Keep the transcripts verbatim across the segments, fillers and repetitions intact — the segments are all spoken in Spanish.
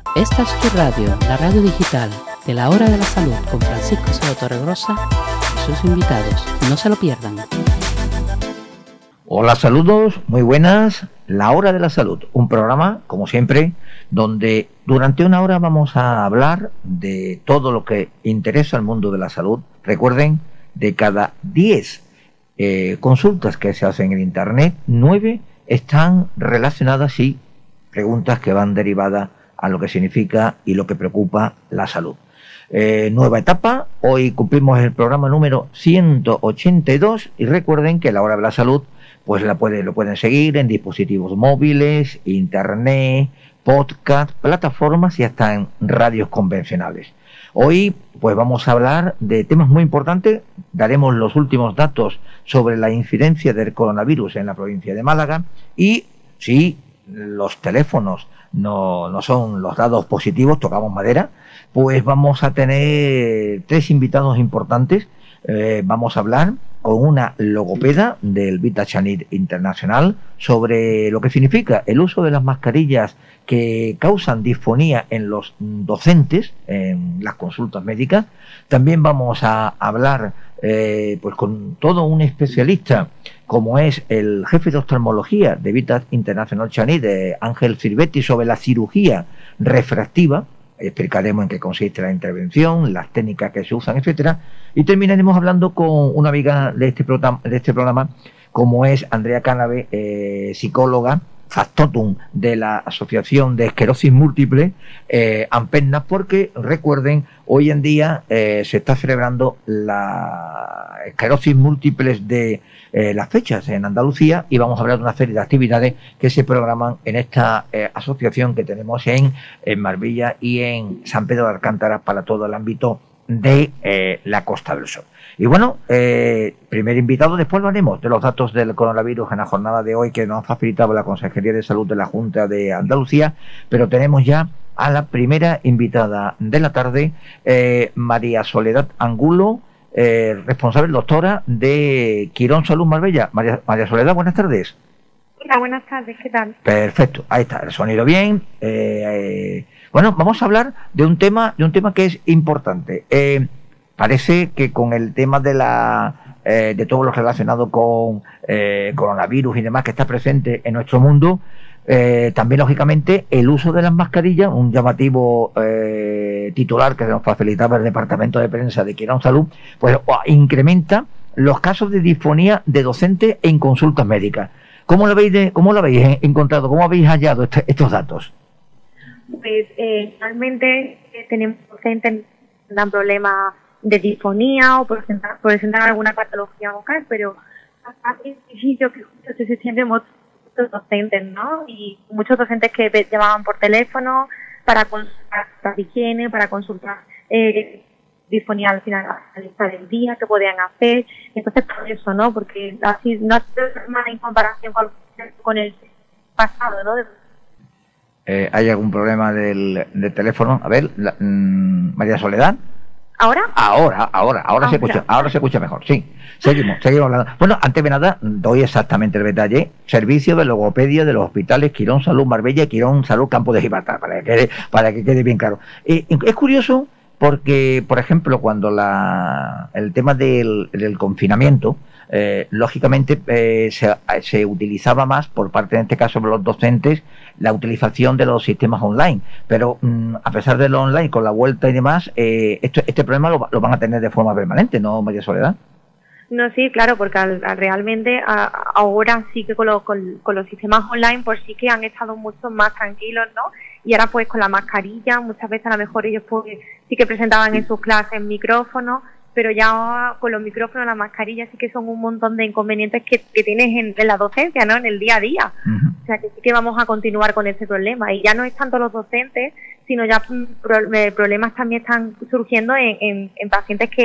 Esta es tu radio, la radio digital de la Hora de la Salud con Francisco Seo Torregrosa y sus invitados. No se lo pierdan. Hola, saludos, muy buenas. La Hora de la Salud, un programa, como siempre, donde durante una hora vamos a hablar de todo lo que interesa al mundo de la salud. Recuerden, de cada diez eh, consultas que se hacen en Internet, nueve están relacionadas y preguntas que van derivadas a lo que significa y lo que preocupa la salud. Eh, nueva etapa, hoy cumplimos el programa número ciento ochenta y dos y recuerden que la Hora de la Salud pues la puede, lo pueden seguir en dispositivos móviles, internet, podcast, plataformas y hasta en radios convencionales. Hoy pues vamos a hablar de temas muy importantes, daremos los últimos datos sobre la incidencia del coronavirus en la provincia de Málaga y si los teléfonos no, no son los dados positivos, tocamos madera, pues vamos a tener tres invitados importantes. Eh, vamos a hablar con una logopeda del VitaChanit Internacional sobre lo que significa el uso de las mascarillas que causan disfonía en los docentes en las consultas médicas. También vamos a hablar eh, pues con todo un especialista como es el jefe de oftalmología de Vita International Chanit, de Ángel Silvetti, sobre la cirugía refractiva. Explicaremos en qué consiste la intervención, las técnicas que se usan, etcétera. Y terminaremos hablando con una amiga de este programa, de este programa como es Andrea Cánave, eh, psicóloga, factotum de la Asociación de Esclerosis Múltiple, eh, AMPERNA, porque recuerden, hoy en día eh, se está celebrando la esclerosis múltiples de eh, las fechas en Andalucía y vamos a hablar de una serie de actividades que se programan en esta eh, asociación que tenemos en, en Marbella y en San Pedro de Alcántara para todo el ámbito de eh, la Costa del Sol. Y bueno, eh, primer invitado, después hablaremos de los datos del coronavirus en la jornada de hoy que nos ha facilitado la Consejería de Salud de la Junta de Andalucía, pero tenemos ya a la primera invitada de la tarde, eh, María Soledad Angulo, eh, responsable doctora de Quirón Salud Marbella. María, María Soledad, buenas tardes. Hola, buenas tardes, ¿qué tal? Perfecto, ahí está, el sonido bien. Eh, eh, bueno, vamos a hablar de un tema, de un tema que es importante. Eh, parece que con el tema de la eh, de todo lo relacionado con eh, coronavirus y demás que está presente en nuestro mundo, eh, también lógicamente el uso de las mascarillas, un llamativo eh, titular que nos facilitaba el departamento de prensa de Quirón Salud, pues incrementa los casos de disfonía de docentes en consultas médicas. ¿Cómo lo habéis, de, cómo lo habéis encontrado? ¿Cómo habéis hallado este, estos datos? Pues eh, realmente eh, tenemos docentes que dan problemas de disfonía o por presentar, por presentar alguna patología vocal, pero es difícil que justo se sienten muchos docentes, ¿no? Y muchos docentes que llamaban por teléfono para consultar la higiene, para consultar eh, disfonía al final a la lista del día, qué podían hacer. Entonces, por eso, ¿no? Porque así no hace más en comparación con, con el pasado, ¿no? Eh, ¿Hay algún problema del, del teléfono? A ver, la, mmm, María Soledad. ¿Ahora? Ahora, ahora, ahora se escucha, ahora se escucha mejor, sí. Seguimos, seguimos hablando. Bueno, antes de nada, doy exactamente el detalle. Servicio de logopedia de los hospitales Quirón Salud Marbella y Quirón Salud Campo de Gibraltar, para que quede, para que quede bien claro. Eh, es curioso porque, por ejemplo, cuando la el tema del, del confinamiento, eh, lógicamente eh, se, se utilizaba más por parte, en este caso, de los docentes, la utilización de los sistemas online. Pero mmm, a pesar de lo online, con la vuelta y demás, eh, esto, este problema lo, lo van a tener de forma permanente, ¿no, María Soledad? No, sí, claro, porque al, al realmente a, ahora sí que con, lo, con, con los sistemas online pues sí que han estado mucho más tranquilos, ¿no? Y ahora pues con la mascarilla, muchas veces a lo mejor ellos pues sí que presentaban en sus clases micrófonos, pero ya con los micrófonos, la mascarilla sí que son un montón de inconvenientes que, que tienes en, en la docencia, ¿no? En el día a día. Uh-huh. O sea que sí que vamos a continuar con este problema. Y ya no es tanto los docentes, sino ya pro, problemas también están surgiendo en, en, en pacientes que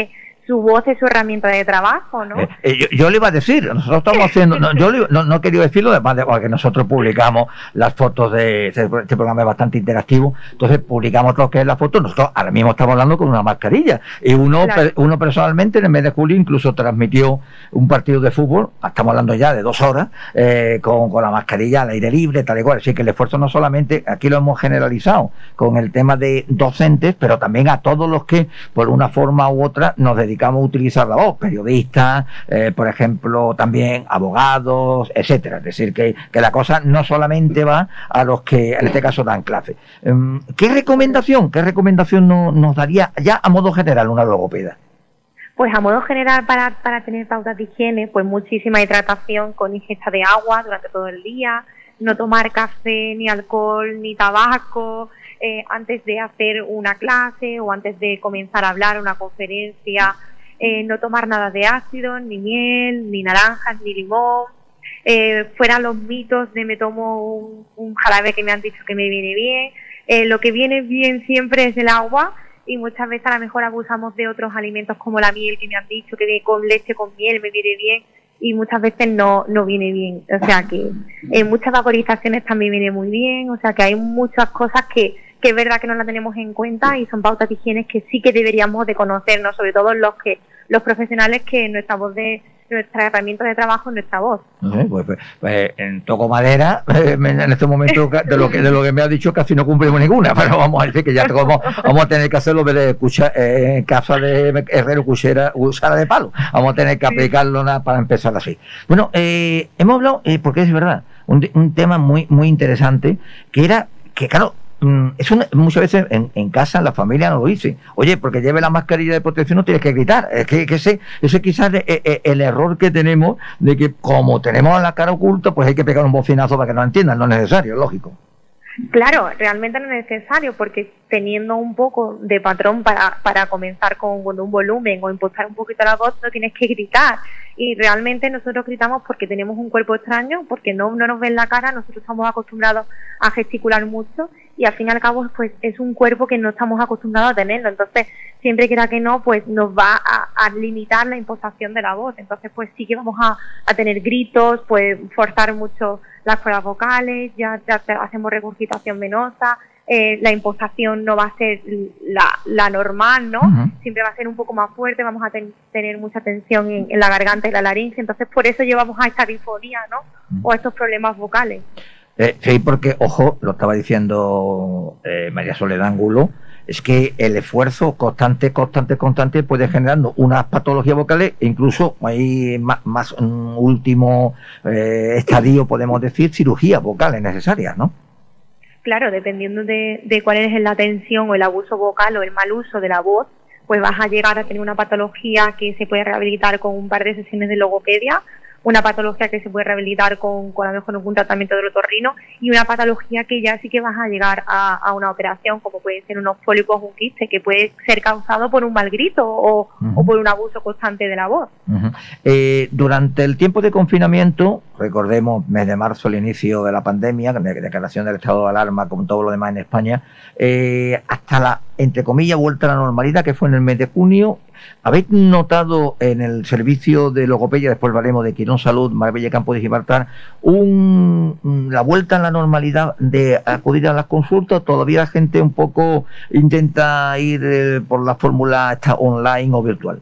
su voz es su herramienta de trabajo, ¿no? Eh, eh, yo, yo le iba a decir, nosotros estamos haciendo, no, yo le, no, no quería decirlo, además de porque nosotros publicamos las fotos de este, este programa es bastante interactivo, entonces publicamos lo que es la foto, nosotros ahora mismo estamos hablando con una mascarilla, y uno, claro. per, uno personalmente en el mes de julio incluso transmitió un partido de fútbol, estamos hablando ya de dos horas, eh, con, con la mascarilla al aire libre, tal y cual, así que el esfuerzo no solamente, aquí lo hemos generalizado con el tema de docentes, pero también a todos los que por una forma u otra nos dedicamos a utilizar la voz, periodistas, eh, por ejemplo, también abogados, etcétera. Es decir, que, que la cosa no solamente va a los que en este caso dan clase. Um, ¿Qué recomendación, qué recomendación no, nos daría ya a modo general una logopeda? Pues a modo general para, para tener pautas de higiene, pues muchísima hidratación con ingesta de agua durante todo el día, no tomar café, ni alcohol, ni tabaco, Eh, antes de hacer una clase o antes de comenzar a hablar una conferencia, eh, no tomar nada de ácido, ni miel, ni naranjas, ni limón, eh, fuera los mitos de me tomo un, un jarabe que me han dicho que me viene bien, eh, lo que viene bien siempre es el agua y muchas veces a lo mejor abusamos de otros alimentos como la miel que me han dicho que con leche, con miel me viene bien y muchas veces no no viene bien, o sea que en muchas vaporizaciones también viene muy bien, o sea que hay muchas cosas que que es verdad que no la tenemos en cuenta y son pautas de higiene que sí que deberíamos de conocernos, sobre todo los que los profesionales que nuestra voz de nuestra herramienta de trabajo es nuestra voz. Eh, pues, pues, pues en toco madera, eh, en este momento de lo que de lo que me ha dicho casi no cumplimos ninguna, pero vamos a decir que ya vamos, vamos a tener que hacerlo de cuchara, eh, en casa de herrero cuchara, usara de palo, vamos a tener que aplicarlo nada para empezar así. Bueno, eh, hemos hablado, eh, porque es verdad, un, un tema muy muy interesante, que era que claro, eso muchas veces en, en casa la familia no lo dice, oye, porque lleve la mascarilla de protección no tienes que gritar, es que, que ese, ese quizás es, es, es el error que tenemos de que como tenemos la cara oculta pues hay que pegar un bocinazo para que nos entiendan, no es necesario, lógico. Claro, realmente no es necesario porque teniendo un poco de patrón para, para comenzar con, con un volumen o impostar un poquito la voz no tienes que gritar y realmente nosotros gritamos porque tenemos un cuerpo extraño, porque no, no nos ven la cara, nosotros estamos acostumbrados a gesticular mucho y al fin y al cabo pues es un cuerpo que no estamos acostumbrados a tenerlo, entonces siempre quiera que no pues nos va a, a limitar la impostación de la voz, entonces pues sí que vamos a, a tener gritos, pues forzar mucho las cuerdas vocales, ya, ya hacemos regurgitación venosa, eh, la impostación no va a ser la, la normal, ¿no? Uh-huh. Siempre va a ser un poco más fuerte, vamos a ten, tener mucha tensión en, en la garganta y la laringe, entonces por eso llevamos a esta disfonía, ¿no? Uh-huh. O a estos problemas vocales. Eh, sí, porque, ojo, lo estaba diciendo eh, María Soledad Angulo, es que el esfuerzo constante, constante, constante puede generando unas patologías vocales e incluso hay más, más un último eh, estadio, podemos decir, cirugías vocales necesarias, ¿no? Claro, dependiendo de, de cuál es la tensión o el abuso vocal o el mal uso de la voz, pues vas a llegar a tener una patología que se puede rehabilitar con un par de sesiones de logopedia, una patología que se puede rehabilitar con, con a lo mejor un tratamiento del otorrino y una patología que ya sí que vas a llegar a, a una operación, como pueden ser unos pólipos o un quiste, que puede ser causado por un mal grito o, uh-huh. o por un abuso constante de la voz. Uh-huh. Eh, durante el tiempo de confinamiento, recordemos mes de marzo, el inicio de la pandemia, de declaración del estado de alarma, como todo lo demás en España, eh, hasta la, entre comillas, vuelta a la normalidad, que fue en el mes de junio, ¿habéis notado en el servicio de logopedia, después hablaremos de Quirón Salud, Marbella, Campo de Gibraltar, un, la vuelta a la normalidad de acudir a las consultas? ¿Todavía la gente un poco intenta ir eh, por la fórmula esta online o virtual?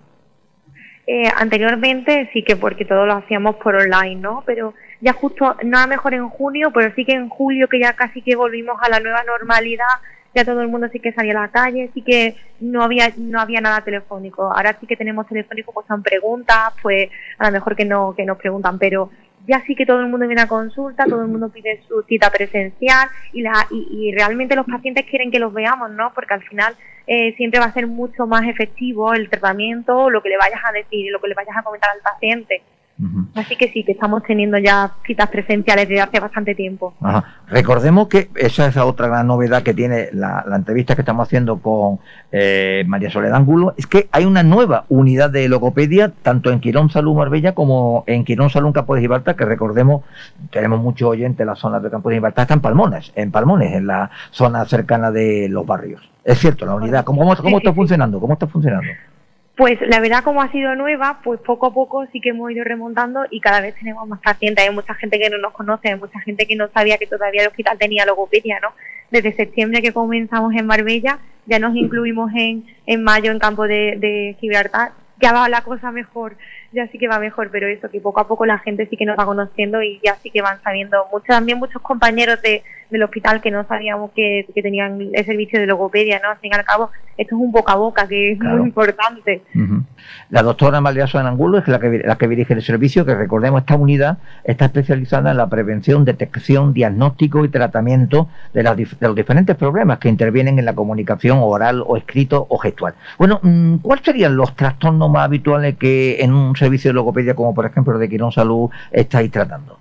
Eh, anteriormente sí que porque todo lo hacíamos por online, ¿no? Pero ya justo, no a lo mejor en junio, pero sí que en julio, que ya casi que volvimos a la nueva normalidad, ya todo el mundo sí que salía a la calle, sí que no había no había nada telefónico. Ahora sí que tenemos telefónico, pues son preguntas, pues a lo mejor que no que nos preguntan, pero ya sí que todo el mundo viene a consulta, todo el mundo pide su cita presencial y, la, y, y realmente los pacientes quieren que los veamos, ¿no? Porque al final eh, siempre va a ser mucho más efectivo el tratamiento, lo que le vayas a decir, lo que le vayas a comentar al paciente. Uh-huh. Así que sí, que estamos teniendo ya citas presenciales desde hace bastante tiempo. Ajá. Recordemos que esa es otra gran novedad que tiene la, la entrevista que estamos haciendo con eh, María Soledad Angulo, es que hay una nueva unidad de logopedia, tanto en Quirón Salud Marbella como en Quirón Salud Campo de Gibraltar, que recordemos, tenemos muchos oyentes en la zona de Campo de Gibraltar, está en Palmones, en Palmones, en la zona cercana de los barrios. Es cierto, la unidad, ¿cómo, cómo, cómo está funcionando? ¿Cómo está funcionando? Pues la verdad, como ha sido nueva, pues poco a poco sí que hemos ido remontando y cada vez tenemos más pacientes. Hay mucha gente que no nos conoce, hay mucha gente que no sabía que todavía el hospital tenía logopedia, ¿no? Desde septiembre que comenzamos en Marbella, ya nos incluimos en, en mayo en Campo de, de Gibraltar. Ya va la cosa mejor, ya sí que va mejor, pero eso, que poco a poco la gente sí que nos va conociendo y ya sí que van sabiendo. Muchos, también muchos compañeros de, del hospital que no sabíamos que, que tenían el servicio de logopedia, ¿no? Al fin y al cabo, esto es un boca a boca, que es claro. muy importante. Uh-huh. La doctora María Soledad Angulo es la que, la que dirige el servicio, que recordemos, esta unidad está especializada en la prevención, detección, diagnóstico y tratamiento de, las, de los diferentes problemas que intervienen en la comunicación oral o escrito o gestual. Bueno, ¿cuáles serían los trastornos más habituales que en un servicio de logopedia, como por ejemplo de Quirón Salud, estáis tratando?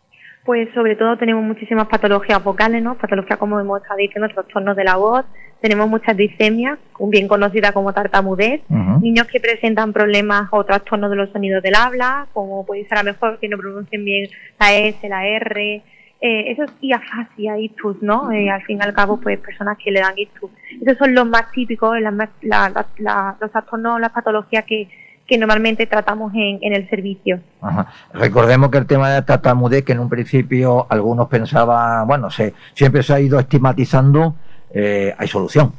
Pues sobre todo tenemos muchísimas patologías vocales, ¿no? Patologías, como hemos estado diciendo, trastornos de la voz. Tenemos muchas disemias, bien conocidas como tartamudez. Uh-huh. Niños que presentan problemas o trastornos de los sonidos del habla, como puede ser a lo mejor que no pronuncien bien la S, la R. Eh, eso es y afasia, ictus, ¿no? Eh, al fin y al cabo, pues personas que le dan ictus. Esos son los más típicos, las más, la, la, la, los trastornos, las patologías que que normalmente tratamos en, en el servicio. Ajá. Recordemos que el tema de la tartamudez, que en un principio algunos pensaban, bueno, se, siempre se ha ido estigmatizando, eh, hay solución.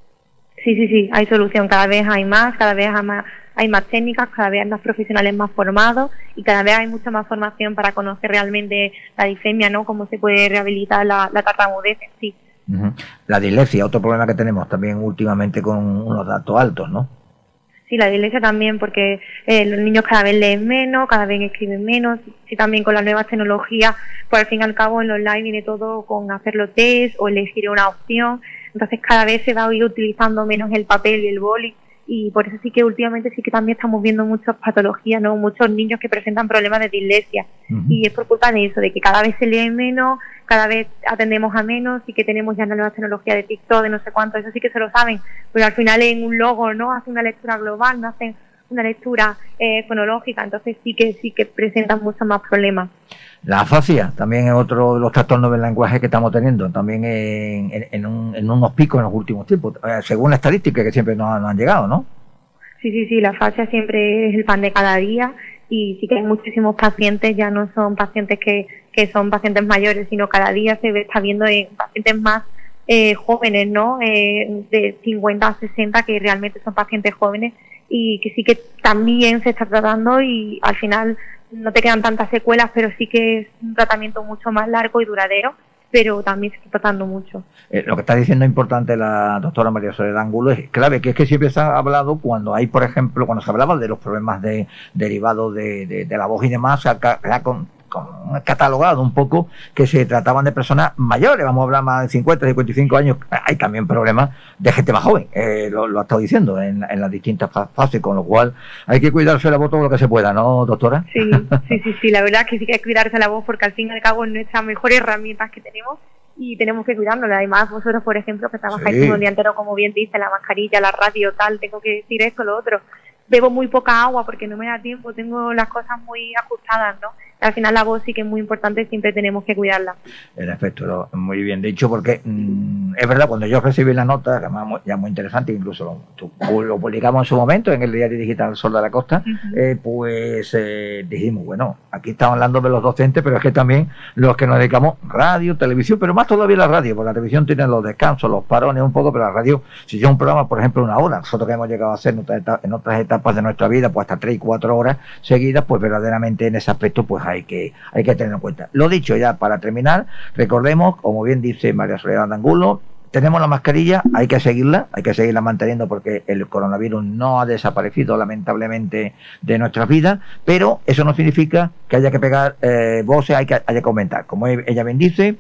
Sí, sí, sí, hay solución. Cada vez hay más, cada vez hay más, hay más técnicas, cada vez hay más profesionales más formados y cada vez hay mucha más formación para conocer realmente la disfemia, ¿no? Cómo se puede rehabilitar la, la tartamudez en sí. Uh-huh. La dislexia, otro problema que tenemos también últimamente con unos datos altos, ¿no? Sí, la dislexia también, porque eh, los niños cada vez leen menos, cada vez escriben menos. Sí, también con las nuevas tecnologías, pues al fin y al cabo en los online viene todo con hacer los test o elegir una opción. Entonces cada vez se va a ir utilizando menos el papel y el boli. Y por eso sí que últimamente sí que también estamos viendo muchas patologías, ¿no? Muchos niños que presentan problemas de dislexia. Uh-huh. Y es por culpa de eso, de que cada vez se lee menos, cada vez atendemos a menos y que tenemos ya una nueva tecnología de TikTok, de no sé cuánto, eso sí que se lo saben. Pero al final en un logo no hacen una lectura global, no hacen una lectura eh, fonológica, entonces sí que sí que presentan muchos más problemas. La afasia también es otro de los trastornos del lenguaje que estamos teniendo, también en, en, en, un, en unos picos en los últimos tiempos, eh, según la estadística que siempre nos, nos han llegado, ¿no? Sí, sí, sí, la afasia siempre es el pan de cada día y sí que hay muchísimos pacientes, ya no son pacientes que, que son pacientes mayores, sino cada día se está viendo en pacientes más eh, jóvenes, ¿no? Eh, de cincuenta a sesenta, que realmente son pacientes jóvenes y que sí que también se está tratando y al final no te quedan tantas secuelas, pero sí que es un tratamiento mucho más largo y duradero, pero también se está tratando mucho. Eh, lo que está diciendo es importante la doctora María Soledad Angulo, es clave, que es que siempre se ha hablado cuando hay, por ejemplo, cuando se hablaba de los problemas de derivados de, de, de la voz y demás, se ha, se ha con, con, catalogado un poco que se trataban de personas mayores, vamos a hablar más de cincuenta, cincuenta y cinco años. Hay también problemas de gente más joven, eh, lo, lo ha estado diciendo en, en las distintas fases, con lo cual hay que cuidarse la voz todo lo que se pueda, ¿no, doctora? Sí, sí, sí, sí, la verdad es que sí que hay que cuidarse la voz porque al fin y al cabo es nuestra mejor herramienta que tenemos y tenemos que cuidárnosla. Además, vosotros, por ejemplo, que trabajáis sí. todo el día entero, como bien dice, la mascarilla, la radio, tal, tengo que decir esto, lo otro. Bebo muy poca agua porque no me da tiempo, tengo las cosas muy ajustadas, ¿no? Al final la voz sí que es muy importante, siempre tenemos que cuidarla. En efecto, muy bien dicho, porque mmm, es verdad, cuando yo recibí la nota, que además ya muy interesante, incluso lo, lo publicamos en su momento en el diario digital Sol de la Costa, uh-huh. eh, pues eh, dijimos, bueno, aquí estamos hablando de los docentes, pero es que también los que nos dedicamos radio, televisión, pero más todavía la radio, porque la televisión tiene los descansos, los parones un poco, pero la radio, si yo un programa, por ejemplo, una hora, nosotros que hemos llegado a hacer en otras etapas, en otras etapas de nuestra vida, pues hasta tres y cuatro horas seguidas, pues verdaderamente en ese aspecto, pues hay que hay que tener en cuenta. Lo dicho, ya para terminar, recordemos, como bien dice María Soledad Angulo, tenemos la mascarilla, hay que seguirla, hay que seguirla manteniendo porque el coronavirus no ha desaparecido lamentablemente de nuestras vidas, pero eso no significa que haya que pegar eh, voces, hay que, hay que comentar. Como ella bien dice,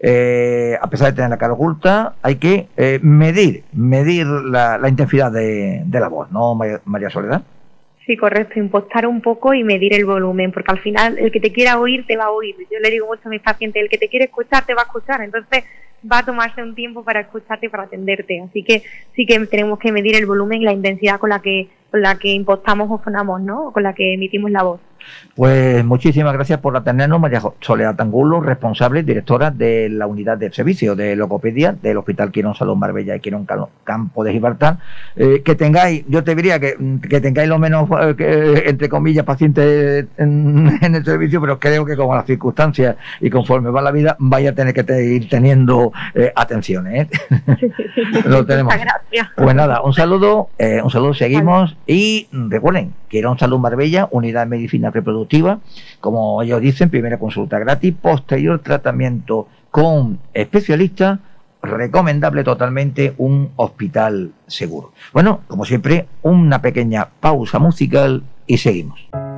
eh, a pesar de tener la cara oculta, hay que eh, medir, medir la, la intensidad de, de la voz, ¿no, María, María Soledad? Sí, correcto, impostar un poco y medir el volumen, porque al final el que te quiera oír te va a oír. Yo le digo mucho a mis pacientes, el que te quiere escuchar te va a escuchar, entonces va a tomarse un tiempo para escucharte y para atenderte. Así que sí que tenemos que medir el volumen y la intensidad con la que con la que impostamos o sonamos, ¿no? Con la que emitimos la voz. Pues muchísimas gracias por atendernos, María Soledad Angulo, responsable, directora de la unidad de servicio de logopedia del Hospital Quirón Salud Marbella y Quirón Campo de Gibraltar. Eh, que tengáis, yo te diría que, que tengáis lo menos, eh, que, entre comillas, pacientes en, en el servicio, pero creo que como las circunstancias y conforme va la vida, vaya a tener que te, ir teniendo eh, atenciones. ¿eh? Sí, sí, sí. Lo tenemos. Muchas gracias. Pues nada, un saludo, eh, un saludo, seguimos. Vale. Y recuerden, Quirón Salud Marbella, unidad de medicina reproductiva, como ellos dicen, primera consulta gratis, posterior tratamiento con especialistas, recomendable totalmente, un hospital seguro. Bueno, como siempre, una pequeña pausa musical y seguimos.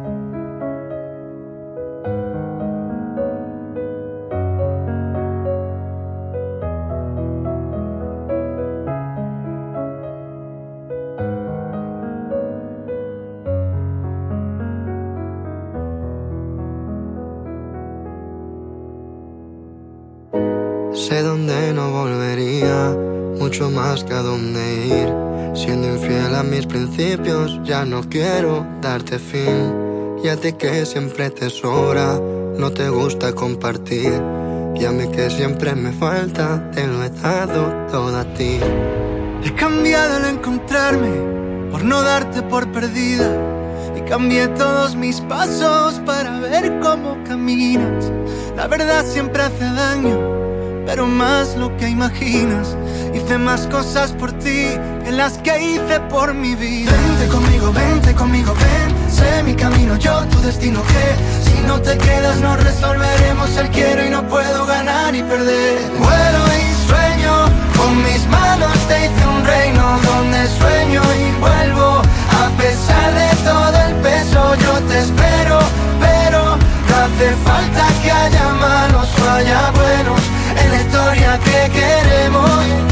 Sé dónde no volvería, mucho más que a dónde ir. Siendo infiel a mis principios, ya no quiero darte fin. Y a ti que siempre te sobra, no te gusta compartir. Y a mí que siempre me falta, te lo he dado todo a ti. He cambiado al encontrarme, por no darte por perdida. Y cambié todos mis pasos para ver cómo caminas. La verdad siempre hace daño, pero más lo que imaginas. Hice más cosas por ti que las que hice por mi vida. Vente conmigo, vente conmigo, ven. Sé mi camino, yo tu destino, que si no te quedas no resolveremos el quiero y no puedo ganar y perder. Vuelo y sueño, con mis manos te hice un reino donde sueño y vuelvo. A pesar de todo el peso yo te espero, pero no hace falta que haya malos o haya buenos en la historia que queremos.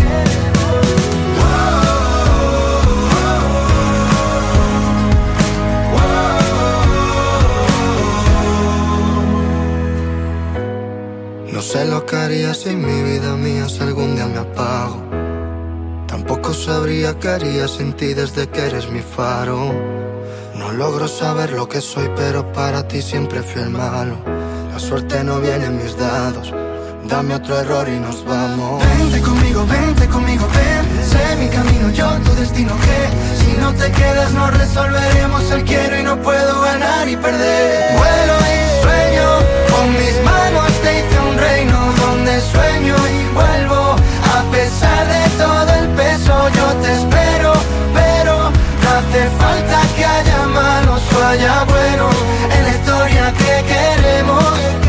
No sé lo que haría si mi vida mía si algún día me apago. Tampoco sabría qué haría sin ti desde que eres mi faro. No logro saber lo que soy, pero para ti siempre fui el malo. La suerte no viene en mis dados. Dame otro error y nos vamos. Vente conmigo, vente conmigo, ven. Sé mi camino, yo tu destino, que si no te quedas no resolveremos el quiero y no puedo ganar y perder. Vuelo y sueño, con mis manos te hice un reino donde sueño y vuelvo. A pesar de todo el peso yo te espero, pero no hace falta que haya malos o haya buenos en la historia que queremos.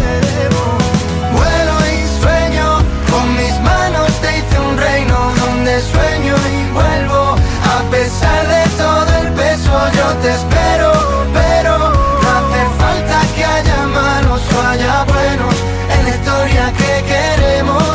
Con mis manos te hice un reino donde sueño y vuelvo. A pesar de todo el peso yo te espero, pero no hace falta que haya malos o haya buenos en la historia que queremos.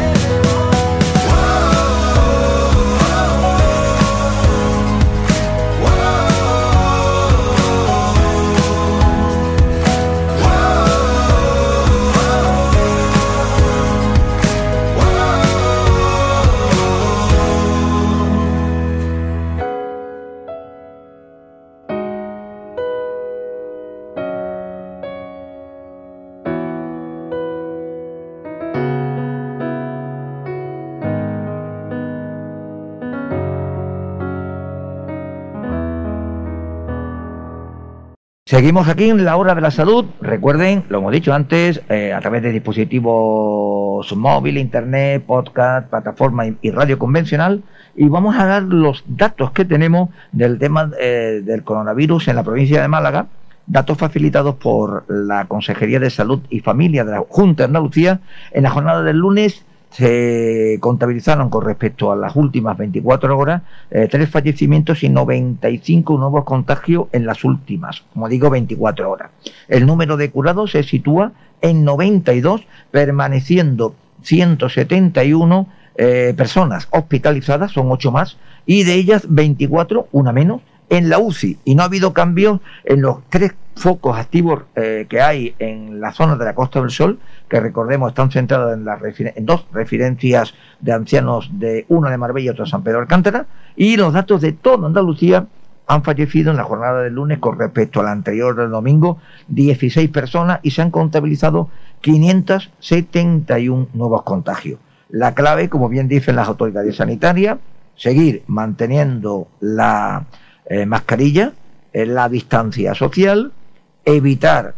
Seguimos aquí en la Hora de la Salud. Recuerden, lo hemos dicho antes, eh, a través de dispositivos móvil, internet, podcast, plataforma y, y radio convencional. Y vamos a dar los datos que tenemos del tema eh, del coronavirus en la provincia de Málaga. Datos facilitados por la Consejería de Salud y Familia de la Junta de Andalucía. En la jornada del lunes se contabilizaron con respecto a las últimas veinticuatro horas eh, tres fallecimientos y noventa y cinco nuevos contagios en las últimas, como digo, veinticuatro horas. El número de curados se sitúa en noventa y dos, permaneciendo ciento setenta y uno eh, personas hospitalizadas, son ocho más, y de ellas veinticuatro, una menos, en la U C I, y no ha habido cambios en los tres focos activos eh, que hay en la zona de la Costa del Sol, que recordemos están centrados en, la en dos residencias de ancianos, de una de Marbella y otra de San Pedro de Alcántara, y los datos de toda Andalucía han fallecido en la jornada del lunes con respecto a la anterior del domingo, dieciséis personas, y se han contabilizado quinientos setenta y uno nuevos contagios. La clave, como bien dicen las autoridades sanitarias, seguir manteniendo la eh, mascarilla, eh, la distancia social, evitar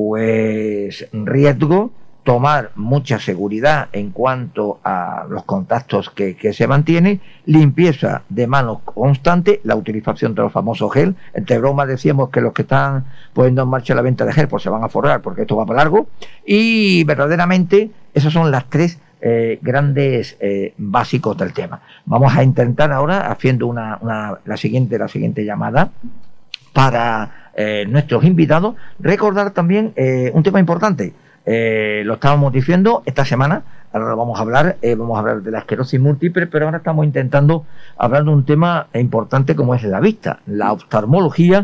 pues riesgo, tomar mucha seguridad en cuanto a los contactos que, que se mantienen, limpieza de manos constante, la utilización de los famosos gel. Entre bromas decíamos que los que están poniendo en marcha la venta de gel pues se van a forrar porque esto va para largo, y verdaderamente esas son las tres eh, grandes eh, básicos del tema. Vamos a intentar ahora, haciendo una, una la siguiente la siguiente llamada para eh, nuestros invitados, recordar también eh, un tema importante. Eh, lo estábamos diciendo esta semana, ahora lo vamos a hablar, eh, vamos a hablar de la esclerosis múltiple, pero ahora estamos intentando hablar de un tema importante como es la vista, la oftalmología,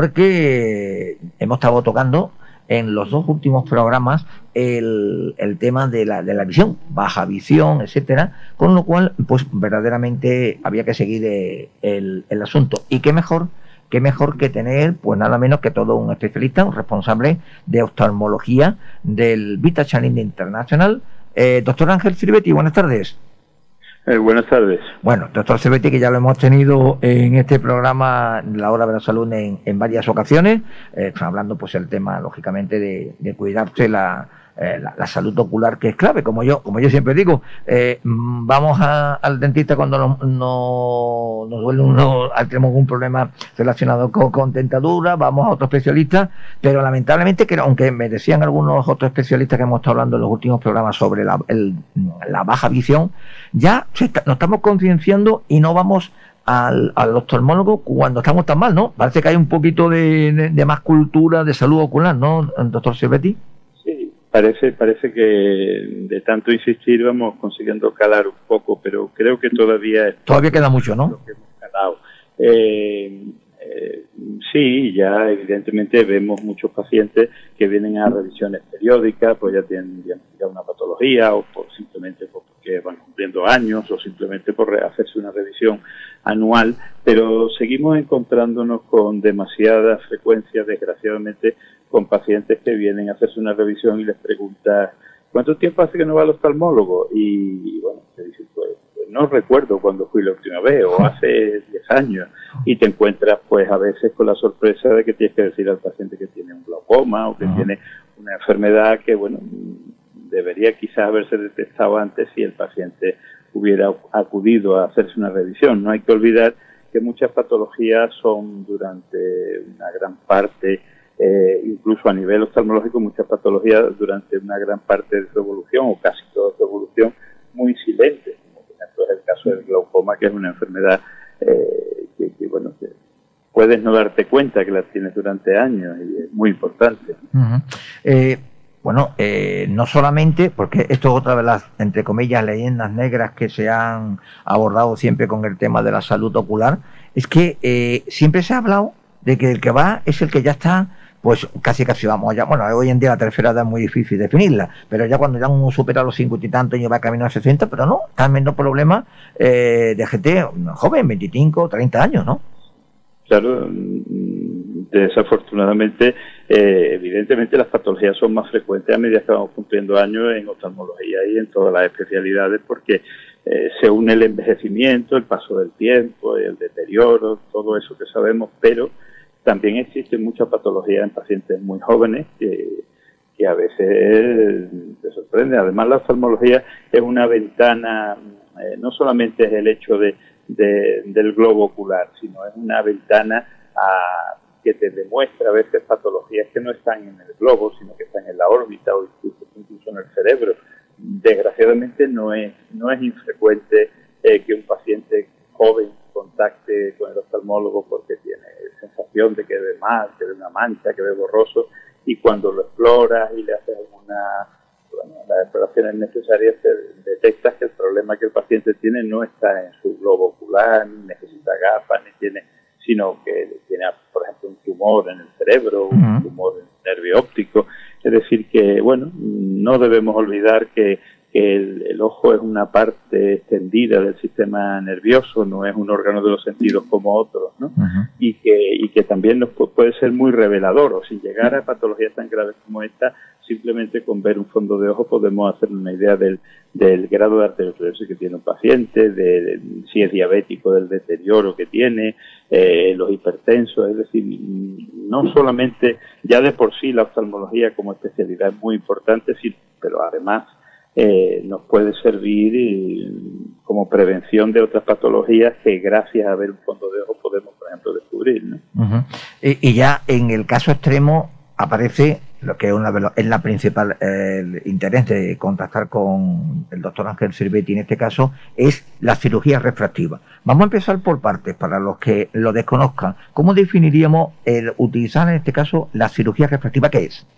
porque hemos estado tocando en los dos últimos programas el, el tema de la, de la visión, baja visión, etcétera, con lo cual pues verdaderamente había que seguir eh, el, el asunto. Y qué mejor Qué mejor que tener, pues nada menos que todo un especialista, un responsable de oftalmología del Vita Challenge International. Eh, doctor Ángel Cervetti, buenas tardes. Eh, buenas tardes. Bueno, doctor Cervetti, que ya lo hemos tenido en este programa, La Hora de la Salud, en, en varias ocasiones, eh, hablando pues el tema, lógicamente, de, de cuidarse la... Eh, la, la salud ocular, que es clave, como yo como yo siempre digo. Eh, vamos a, al dentista cuando nos, no, nos duele uno, tenemos un problema relacionado con, con dentadura, vamos a otro especialista, pero lamentablemente, que aunque me decían algunos otros especialistas que hemos estado hablando en los últimos programas sobre la, el, la baja visión, ya se está, nos estamos concienciando y no vamos al, al oftalmólogo cuando estamos tan mal, ¿no? Parece que hay un poquito de, de, de más cultura de salud ocular, ¿no, doctor Cervetti? Parece, parece que de tanto insistir vamos consiguiendo calar un poco, pero creo que todavía... Todavía queda mucho, ¿no? Lo que hemos calado. Eh, eh, sí, ya evidentemente vemos muchos pacientes que vienen a revisiones periódicas, pues ya tienen ya, ya una patología, o por, simplemente porque van cumpliendo años, o simplemente por hacerse una revisión anual, pero seguimos encontrándonos con demasiada frecuencia, desgraciadamente, con pacientes que vienen a hacerse una revisión y les preguntas ¿cuánto tiempo hace que no va al oftalmólogo? Y, y bueno, te dicen, pues, pues no recuerdo cuándo fui la última vez, o hace diez años, y te encuentras pues a veces con la sorpresa de que tienes que decir al paciente que tiene un glaucoma o que uh-huh. tiene una enfermedad que, bueno, debería quizás haberse detectado antes si el paciente hubiera acudido a hacerse una revisión. No hay que olvidar que muchas patologías son durante una gran parte Eh, incluso a nivel oftalmológico, muchas patologías durante una gran parte de su evolución, o casi toda su evolución, muy silentes, como por ejemplo es el caso del glaucoma, que es una enfermedad eh, que, que, bueno, que puedes no darte cuenta que la tienes durante años, y es muy importante. Uh-huh. Eh, bueno, eh, no solamente, porque esto es otra de las, entre comillas, leyendas negras que se han abordado siempre con el tema de la salud ocular, es que eh, siempre se ha hablado de que el que va es el que ya está, pues casi casi vamos allá. Bueno, hoy en día la tercera edad es muy difícil definirla, pero ya cuando ya uno supera los cincuenta y tantos y va camino a sesenta, pero no, están viendo problemas eh, de gente joven, veinticinco, treinta años, ¿no? Claro, desafortunadamente, eh, evidentemente las patologías son más frecuentes a medida que vamos cumpliendo años en oftalmología y en todas las especialidades, porque eh, se une el envejecimiento, el paso del tiempo, el deterioro, todo eso que sabemos, pero también existen muchas patologías en pacientes muy jóvenes que, que a veces te sorprende. Además, la oftalmología es una ventana, eh, no solamente es el hecho de, de, del globo ocular, sino es una ventana a, que te demuestra a veces patologías que no están en el globo, sino que están en la órbita o incluso, incluso en el cerebro. Desgraciadamente no es, no es infrecuente eh, que un paciente joven contacte con el oftalmólogo porque tiene sensación de que ve mal, que ve una mancha, que ve borroso, y cuando lo exploras y le haces alguna, bueno, las exploraciones necesarias, te detectas que el problema que el paciente tiene no está en su globo ocular, ni necesita gafas, ni tiene, sino que tiene, por ejemplo, un tumor en el cerebro, un tumor en el nervio óptico. Es decir que, bueno, no debemos olvidar que que el, el ojo es una parte extendida del sistema nervioso, no es un órgano de los sentidos como otros, ¿no? Uh-huh. Y que y que también nos puede ser muy revelador, o sin llegar a patologías tan graves como esta, simplemente con ver un fondo de ojo podemos hacer una idea del, del grado de arteriosclerosis que tiene un paciente, de, de si es diabético, del deterioro que tiene, eh, los hipertensos, es decir, no solamente ya de por sí la oftalmología como especialidad es muy importante, sí, pero además Eh, nos puede servir eh, como prevención de otras patologías que gracias a ver un fondo de ojo podemos, por ejemplo, descubrir, ¿no? Uh-huh. y, y ya en el caso extremo aparece lo que es, una, es la principal eh, el interés de contactar con el doctor Ángel Cervetti en este caso, es la cirugía refractiva. Vamos a empezar por partes, para los que lo desconozcan. ¿Cómo definiríamos el utilizar en este caso la cirugía refractiva? ¿Qué es?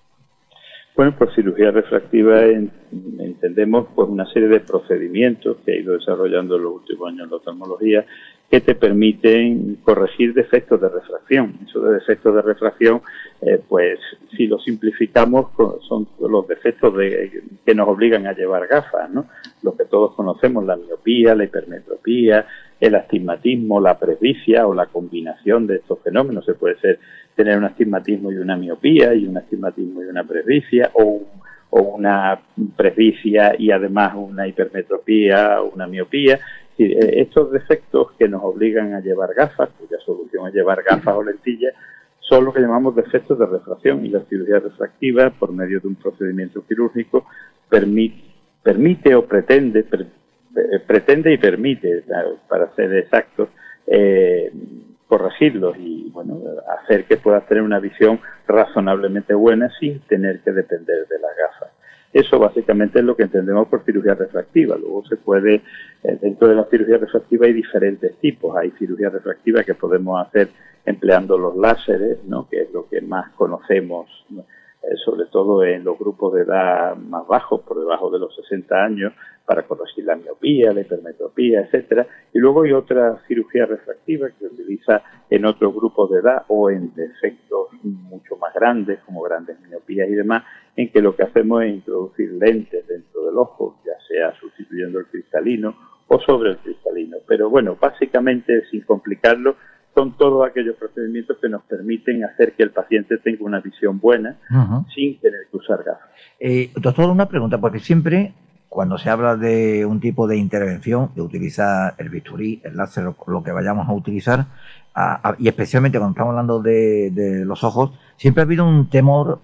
Bueno, por cirugía refractiva en, entendemos pues una serie de procedimientos que ha ido desarrollando en los últimos años en la oftalmología que te permiten corregir defectos de refracción. Eso de defectos de refracción, eh, pues si lo simplificamos, son los defectos de, que nos obligan a llevar gafas, ¿no? Lo que todos conocemos, la miopía, la hipermetropía, el astigmatismo, la presbicia o la combinación de estos fenómenos. Se puede ser tener un astigmatismo y una miopía, y un astigmatismo y una presbicia, o, un, o una presbicia y además una hipermetropía o una miopía. Estos defectos que nos obligan a llevar gafas, cuya solución es llevar gafas o lentillas, son lo que llamamos defectos de refracción, y la cirugía refractiva, por medio de un procedimiento quirúrgico, permite, permite o pretende, pre, pretende y permite, para ser exactos, eh, corregirlos y bueno, hacer que puedas tener una visión razonablemente buena sin tener que depender de las gafas. Eso básicamente es lo que entendemos por cirugía refractiva. Luego se puede, eh, dentro de la cirugía refractiva hay diferentes tipos. Hay cirugía refractiva que podemos hacer empleando los láseres, ¿no?, que es lo que más conocemos, ¿no?, eh, sobre todo en los grupos de edad más bajos, por debajo de los sesenta años, para corregir la miopía, la hipermetropía, etcétera. Y luego hay otra cirugía refractiva que se utiliza en otros grupos de edad o en defectos mucho más grandes, como grandes miopías y demás, en que lo que hacemos es introducir lentes dentro del ojo, ya sea sustituyendo el cristalino o sobre el cristalino. Pero bueno, básicamente, sin complicarlo, son todos aquellos procedimientos que nos permiten hacer que el paciente tenga una visión buena, uh-huh, sin tener que usar gafas. Eh, doctor, una pregunta, porque siempre cuando se habla de un tipo de intervención, de utilizar el bisturí, el láser, lo que vayamos a utilizar, a, a, y especialmente cuando estamos hablando de, de los ojos, siempre ha habido un temor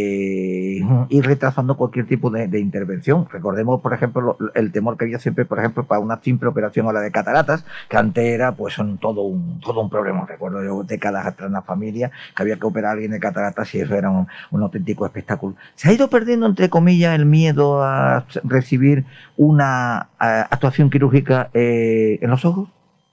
de ir retrasando cualquier tipo de, de intervención. Recordemos, por ejemplo, lo, el temor que había siempre, por ejemplo, para una simple operación o la de cataratas, que antes era pues son todo un todo un problema. Recuerdo yo décadas atrás en la familia que había que operar a alguien de cataratas y eso era un, un auténtico espectáculo. ¿Se ha ido perdiendo, entre comillas, el miedo a recibir una a, actuación quirúrgica eh, en los ojos?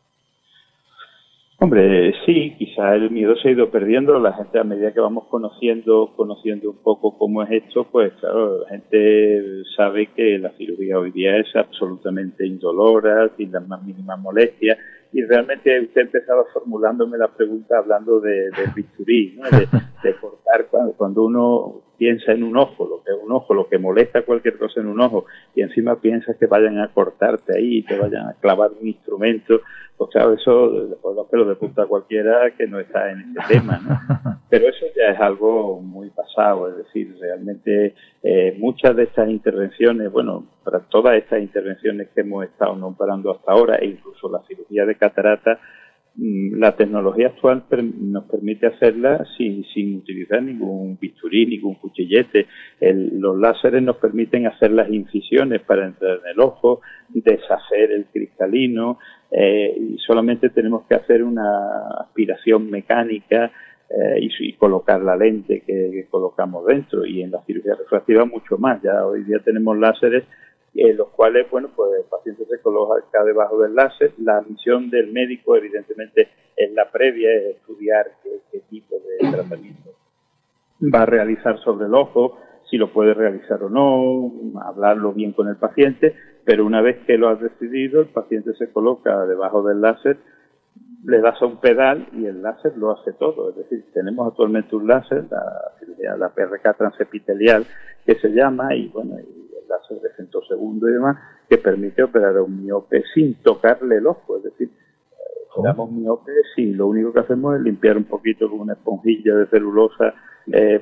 Hombre, sí, quizá el miedo se ha ido perdiendo. La gente, a medida que vamos conociendo conociendo un poco cómo es esto, pues claro, la gente sabe que la cirugía hoy día es absolutamente indolora, sin las más mínimas molestias. Y realmente usted empezaba formulándome la pregunta hablando de, de bisturí, ¿no?, de, de cortar. Cuando, cuando uno piensa en un ojo, lo que es un ojo, lo que molesta cualquier cosa en un ojo, y encima piensas que vayan a cortarte ahí, te vayan a clavar un instrumento, pues claro, eso le pone los pelos de punta a cualquiera que no está en ese tema, ¿no? Pero eso ya es algo muy pasado, es decir, realmente eh, muchas de estas intervenciones, bueno, para todas estas intervenciones que hemos estado nombrando hasta ahora, e incluso la cirugía de catarata, la tecnología actual per, nos permite hacerla sin, sin utilizar ningún bisturí, ningún cuchillete. El, los láseres nos permiten hacer las incisiones para entrar en el ojo, deshacer el cristalino, eh, y solamente tenemos que hacer una aspiración mecánica eh, y, y colocar la lente que, que colocamos dentro. Y en la cirugía refractiva mucho más. Ya hoy día tenemos láseres en los cuales, bueno, pues el paciente se coloca debajo del láser. La misión del médico, evidentemente, es la previa, es estudiar qué, qué tipo de tratamiento va a realizar sobre el ojo, si lo puede realizar o no, hablarlo bien con el paciente, pero una vez que lo has decidido, el paciente se coloca debajo del láser, le das a un pedal y el láser lo hace todo. Es decir, tenemos actualmente un láser, la, la P R K transepitelial, que se llama, y bueno, y el láser de femtosegundos y demás, que permite operar a un miope sin tocarle el ojo, es decir, operamos miopes y lo único que hacemos es limpiar un poquito con una esponjilla de celulosa eh,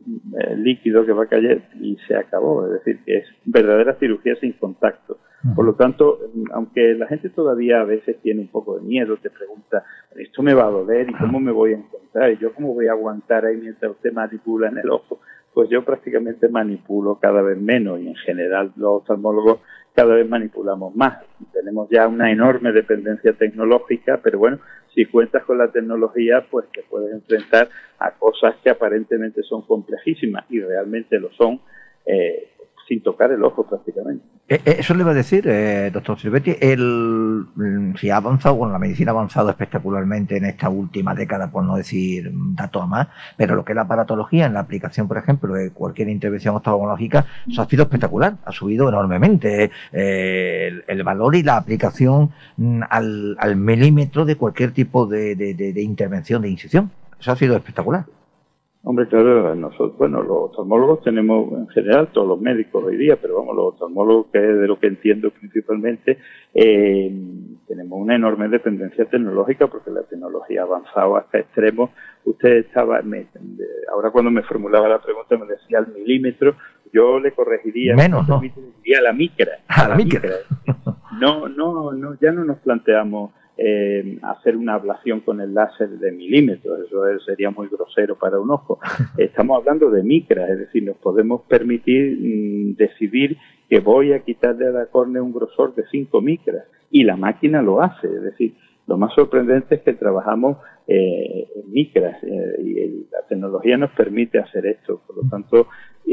líquido que va a caer y se acabó, es decir, que es verdadera cirugía sin contacto. Por lo tanto, aunque la gente todavía a veces tiene un poco de miedo, te pregunta, ¿esto me va a doler y cómo me voy a encontrar? ¿Y yo cómo voy a aguantar ahí mientras usted manipula en el ojo? Pues yo prácticamente manipulo cada vez menos y en general los oftalmólogos cada vez manipulamos más. Tenemos ya una enorme dependencia tecnológica, pero bueno, si cuentas con la tecnología, pues te puedes enfrentar a cosas que aparentemente son complejísimas y realmente lo son, eh, sin tocar el ojo prácticamente. Eso le iba a decir, eh, doctor Silvetti, el, si ha avanzado, bueno, la medicina ha avanzado espectacularmente en esta última década, por no decir datos a más, pero lo que es la aparatología, en la aplicación, por ejemplo, de cualquier intervención oftalmológica, eso ha sido espectacular, ha subido enormemente eh, el, el valor y la aplicación al, al milímetro de cualquier tipo de, de, de, de intervención, de incisión. Eso ha sido espectacular. Hombre, claro, nosotros, bueno, los oftalmólogos tenemos en general, todos los médicos hoy día, pero vamos, los oftalmólogos, que es de lo que entiendo principalmente, eh, tenemos una enorme dependencia tecnológica porque la tecnología ha avanzado hasta extremos. Usted estaba, me, ahora cuando me formulaba la pregunta me decía al milímetro, yo le corregiría, menos, ¿no? Diría a la micra. A, a la micra. micra. No, no, no, ya no nos planteamos Eh, hacer una ablación con el láser de milímetros, eso es, sería muy grosero para un ojo. Estamos hablando de micras, es decir, nos podemos permitir mmm, decidir que voy a quitarle a la córnea un grosor de cinco micras y la máquina lo hace, es decir, lo más sorprendente es que trabajamos eh, en micras eh, y el, la tecnología nos permite hacer esto, por lo tanto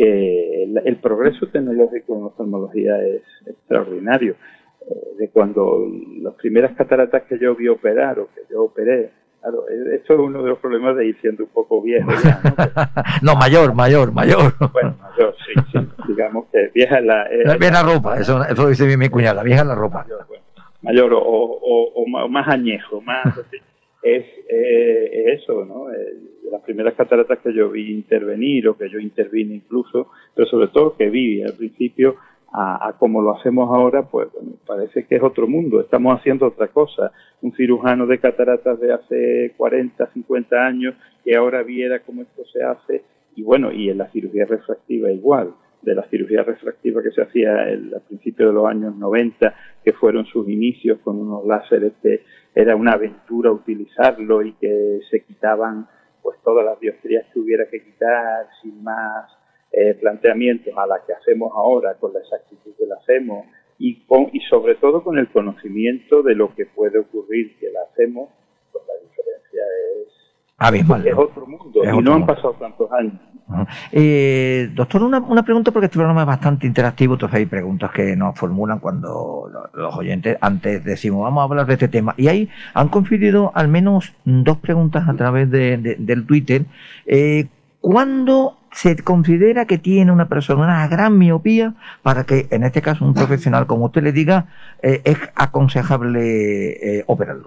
eh, el, el progreso tecnológico en oftalmología es extraordinario. De cuando las primeras cataratas que yo vi operar o que yo operé, claro, esto es uno de los problemas de ir siendo un poco viejo ya, ¿no? Pero, no, mayor, mayor, mayor. Bueno, mayor, sí, sí, digamos que vieja es la... Es, la vieja la ropa, eso, eso dice mi, mi cuñada, vieja es la ropa. Mayor, bueno, mayor o, o, o, o más añejo, más... Así, es, eh, es eso, ¿no? Eh, las primeras cataratas que yo vi intervenir o que yo intervine incluso, pero sobre todo que vi al principio... A, a como lo hacemos ahora, pues bueno, parece que es otro mundo, estamos haciendo otra cosa. Un cirujano de cataratas de hace cuarenta, cincuenta años que ahora viera cómo esto se hace, y bueno, y en la cirugía refractiva igual, de la cirugía refractiva que se hacía el, a principios de los años noventa, que fueron sus inicios con unos láseres que era una aventura utilizarlo y que se quitaban pues todas las dioptrías que hubiera que quitar sin más Eh, planteamientos a la que hacemos ahora, con la exactitud que la hacemos y, con, y sobre todo con el conocimiento de lo que puede ocurrir que la hacemos, pues la diferencia es, abismal, es otro mundo es y otro no mundo. Han pasado tantos años. Uh-huh. eh, doctor, una, una pregunta, porque este programa es bastante interactivo, entonces hay preguntas que nos formulan cuando los, los oyentes antes decimos vamos a hablar de este tema, y ahí han confirido al menos dos preguntas a través de, de, del Twitter. eh, ¿Cuándo se considera que tiene una persona una gran miopía para que, en este caso, un profesional como usted le diga, eh, es aconsejable eh, operarlo?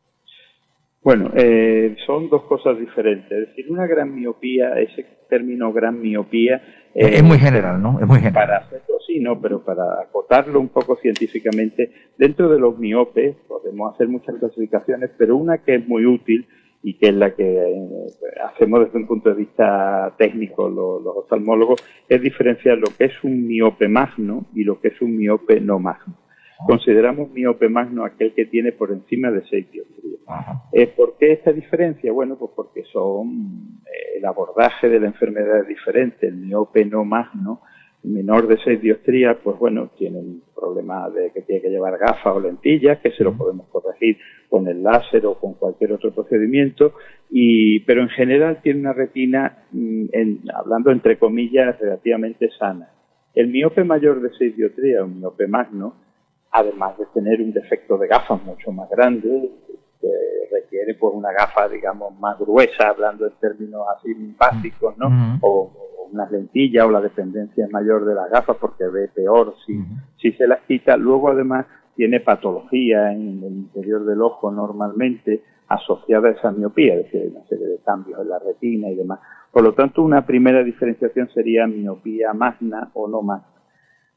Bueno, eh, son dos cosas diferentes. Es decir, una gran miopía, ese término gran miopía... Eh, es muy general, ¿no? Es muy general. Para hacerlo sí, ¿no? Pero para acotarlo un poco científicamente, dentro de los miopes podemos hacer muchas clasificaciones, pero una que es muy útil y que es la que eh, hacemos desde un punto de vista técnico los, los oftalmólogos, es diferenciar lo que es un miope magno y lo que es un miope no magno. Consideramos miope magno aquel que tiene por encima de seis dioptrías. Eh, ¿Por qué esta diferencia? Bueno, pues porque son eh, el abordaje de la enfermedad es diferente. El miope no magno, menor de seis dioptrías, pues bueno, tiene un problema de que tiene que llevar gafas o lentillas, que se lo podemos corregir con el láser o con cualquier otro procedimiento, y pero en general tiene una retina, en, hablando entre comillas, relativamente sana. El miope mayor de seis dioptrías, un miope magno, además de tener un defecto de gafas mucho más grande, que requiere pues una gafa, digamos, más gruesa, hablando en términos así básicos, ¿no? Uh-huh. O, o unas lentillas, o la dependencia es mayor de las gafas porque ve peor si, uh-huh. si se las quita. Luego, además, tiene patología en el interior del ojo normalmente asociada a esa miopía, es decir, hay una serie de cambios en la retina y demás. Por lo tanto, una primera diferenciación sería miopía magna o no magna.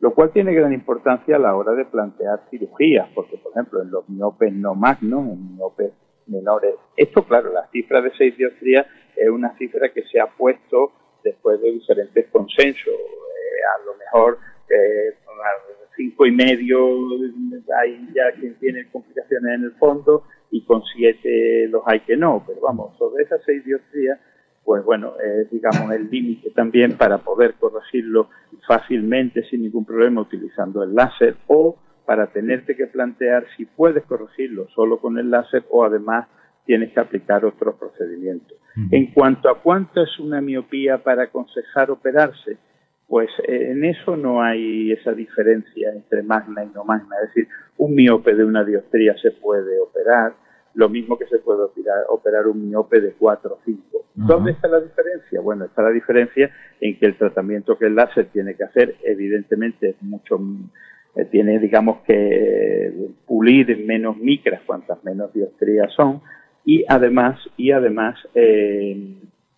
lo cual tiene gran importancia a la hora de plantear cirugías, porque, por ejemplo, en los miopes no magnos, en miopes menores, esto, claro, la cifra de seis dioptrías es una cifra que se ha puesto después de diferentes consensos. Eh, a lo mejor eh, a cinco y medio hay ya quien tiene complicaciones en el fondo y con siete los hay que no, pero vamos, sobre esas seis dioptrías, pues bueno, es eh, digamos el límite también para poder corregirlo fácilmente sin ningún problema utilizando el láser, o para tenerte que plantear si puedes corregirlo solo con el láser o además tienes que aplicar otros procedimientos. Uh-huh. En cuanto a cuánto es una miopía para aconsejar operarse, pues eh, en eso no hay esa diferencia entre magna y no magna. Es decir, un miope de una dioptría se puede operar, lo mismo que se puede operar, operar un miope de cuatro o cinco. Uh-huh. ¿Dónde está la diferencia? Bueno, está la diferencia en que el tratamiento que el láser tiene que hacer, evidentemente, es mucho... Eh, tiene, digamos, que pulir menos micras, cuantas menos dioptrías son, y además, y además, eh,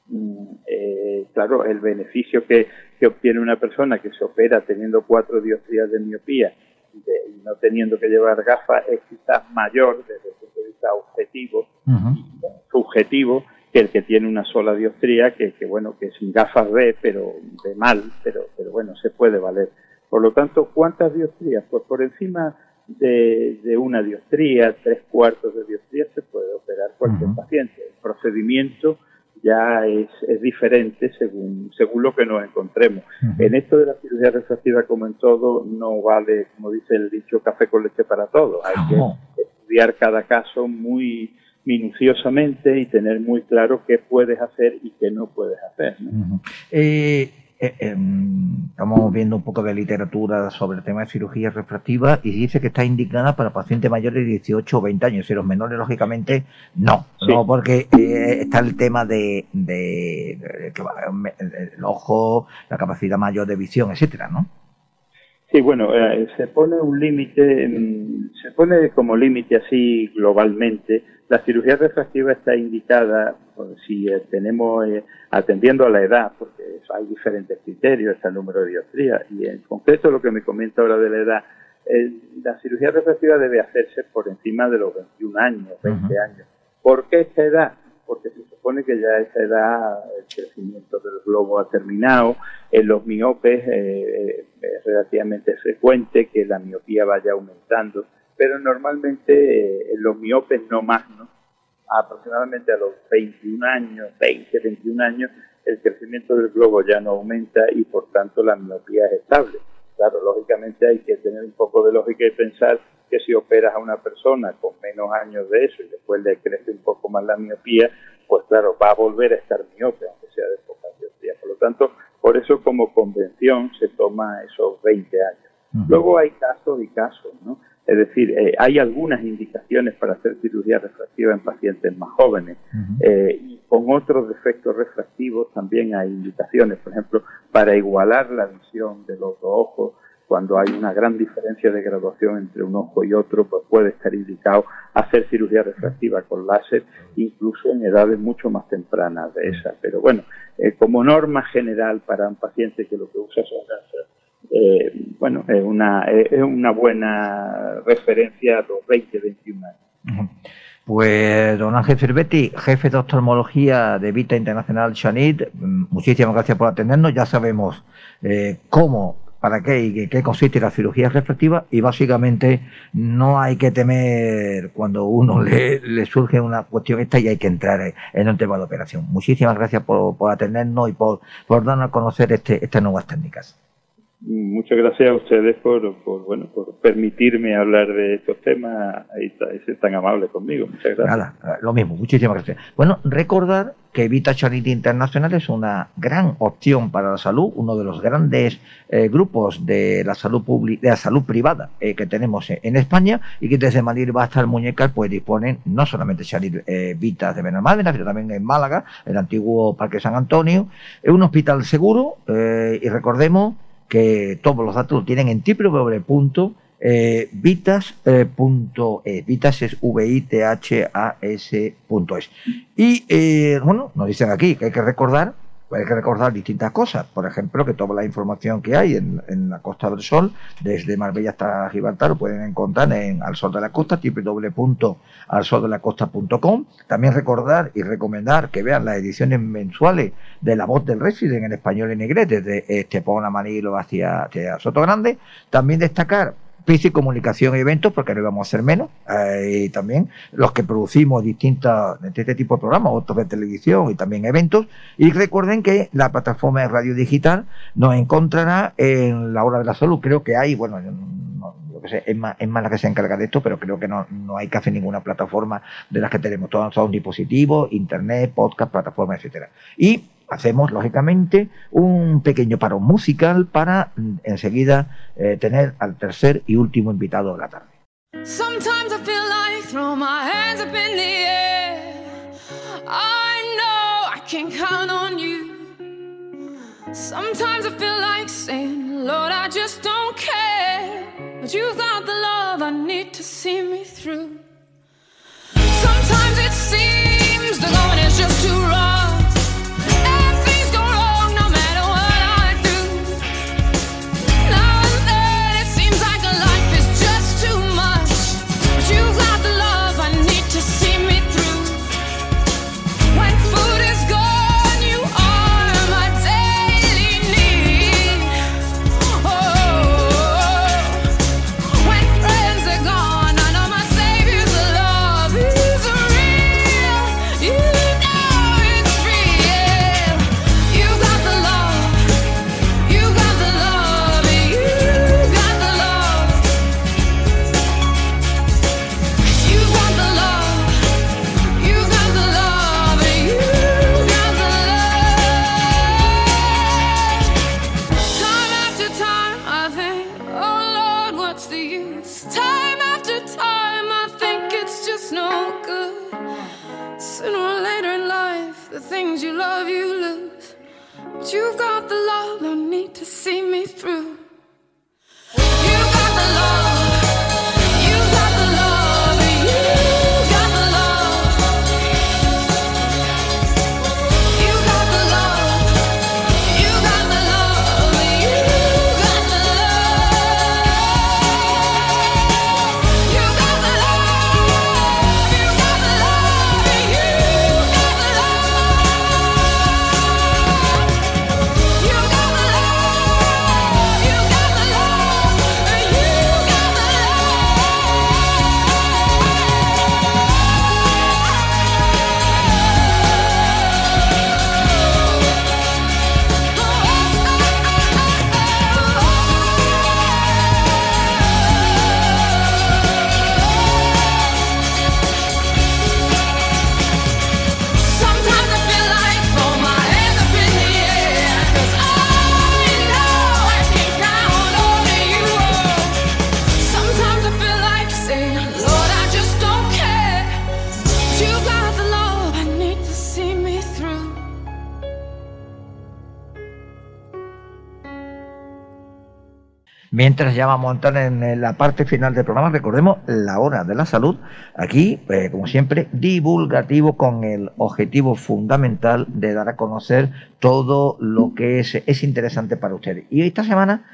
eh, claro, el beneficio que, que obtiene una persona que se opera teniendo cuatro dioptrías de miopía de, y no teniendo que llevar gafas es quizás mayor desde el punto de vista objetivo, uh-huh. y subjetivo, que el que tiene una sola dioptría, que, que bueno, que sin gafas ve, pero ve mal, pero, pero bueno, se puede valer. Por lo tanto, ¿cuántas dioptrías? Pues por encima de, de una dioptría, tres cuartos de dioptría, se puede operar cualquier uh-huh. paciente. El procedimiento ya es, es diferente según según lo que nos encontremos. Uh-huh. En esto de la cirugía refractiva, como en todo, no vale, como dice el dicho, café con leche para todos. Hay uh-huh. que estudiar cada caso muy minuciosamente y tener muy claro qué puedes hacer y qué no puedes hacer, ¿no? Uh-huh. eh... Eh, eh, estamos viendo un poco de literatura sobre el tema de cirugía refractiva y dice que está indicada para pacientes mayores de dieciocho o veinte años, y los menores, lógicamente, no, sí. no porque eh, está el tema de, de, de, de el ojo, la capacidad mayor de visión, etcétera, ¿no? Sí, bueno, eh, se pone un límite, se pone como límite así globalmente. La cirugía refractiva está indicada pues, si eh, tenemos, eh, atendiendo a la edad, porque hay diferentes criterios, está el número de dioptrías, y en concreto lo que me comenta ahora de la edad, eh, la cirugía refractiva debe hacerse por encima de los veintiún años, veinte uh-huh. años. ¿Por qué esta edad? Porque se supone que ya a esa edad el crecimiento del globo ha terminado. En los miopes eh, es relativamente frecuente que la miopía vaya aumentando, pero normalmente eh, en los miopes no magnos, aproximadamente a los veintiún años, veinte, veintiún años, el crecimiento del globo ya no aumenta y por tanto la miopía es estable. Claro, lógicamente hay que tener un poco de lógica y pensar que si operas a una persona con menos años de eso y después le crece un poco más la miopía, pues claro, va a volver a estar miope, aunque sea de pocas dioptrías. Por lo tanto, por eso como convención se toma esos veinte años. Uh-huh. Luego hay casos y casos, ¿no? Es decir, eh, hay algunas indicaciones para hacer cirugía refractiva en pacientes más jóvenes uh-huh. eh, y con otros defectos refractivos también hay indicaciones, por ejemplo, para igualar la visión de los dos ojos. Cuando hay una gran diferencia de graduación entre un ojo y otro, pues puede estar indicado hacer cirugía refractiva con láser, incluso en edades mucho más tempranas de esas. Pero bueno, eh, como norma general para un paciente que lo que usa son láser, eh, bueno, es una, es una buena referencia a los veinte, veintiún años. Pues don Ángel Firvetti, jefe de oftalmología de Vita Internacional Chanit, muchísimas gracias por atendernos. Ya sabemos eh, cómo, para qué y qué consiste la cirugía refractiva, y básicamente no hay que temer cuando uno le, le surge una cuestión esta y hay que entrar en un tema de operación. Muchísimas gracias por, por atendernos y por, por darnos a conocer este, estas nuevas técnicas. Muchas gracias a ustedes por, por bueno por permitirme hablar de estos temas y ser tan amables conmigo. Muchas gracias. Nada, lo mismo, muchísimas gracias. Bueno, recordar que Vita Chanit Internacional es una gran opción para la salud, uno de los grandes eh, grupos de la salud pública, de la salud privada eh, que tenemos en España, y que desde Madrid hasta el Muñecal pues disponen no solamente Chanit eh, Vita de Benalmádena, sino también en Málaga, el antiguo Parque San Antonio. Es un hospital seguro eh, y recordemos que todos los datos lo tienen en w w w punto vitas punto es. Vitas es V I T H A S punto es. Y eh, bueno, nos dicen aquí que hay que recordar pues hay que recordar distintas cosas. Por ejemplo, que toda la información que hay en, en la Costa del Sol, desde Marbella hasta Gibraltar, lo pueden encontrar en Al Sol de la Costa, doble u doble u doble u punto al sol de la costa punto com. También recordar y recomendar que vean las ediciones mensuales de La Voz del Resident en español y inglés, desde Estepona, Manilo hacia, hacia Sotogrande. También destacar P C I Comunicación y Eventos, porque no íbamos a hacer menos, eh, y también los que producimos distintos de este tipo de programas, otros de televisión y también eventos. Y recuerden que la plataforma de radio digital nos encontrará en La Hora de la Salud. Creo que hay, bueno, no, yo que sé, es más, es más la que se encarga de esto, pero creo que no, no hay casi ninguna plataforma de las que tenemos. Todas son dispositivos, internet, podcast, plataformas, etcétera. Y hacemos, lógicamente, un pequeño parón musical para enseguida eh, tener al tercer y último invitado de la tarde. Sometimes I feel like throw my hands up in the air. I know I can count on you. Sometimes I feel like saying, Lord, I just don't care. But you've got the love I need to see me through. Sometimes it seems the going is just too rough. You've got the love I need to see me through. You got the love, you got the love, you got the love. You got the love, you got the love, you got the love. You got the love, you got the love, you got the love. Mientras ya vamos a entrar en la parte final del programa, recordemos La Hora de la Salud, aquí, eh, como siempre, divulgativo con el objetivo fundamental de dar a conocer todo lo que es, es interesante para ustedes. Y esta semana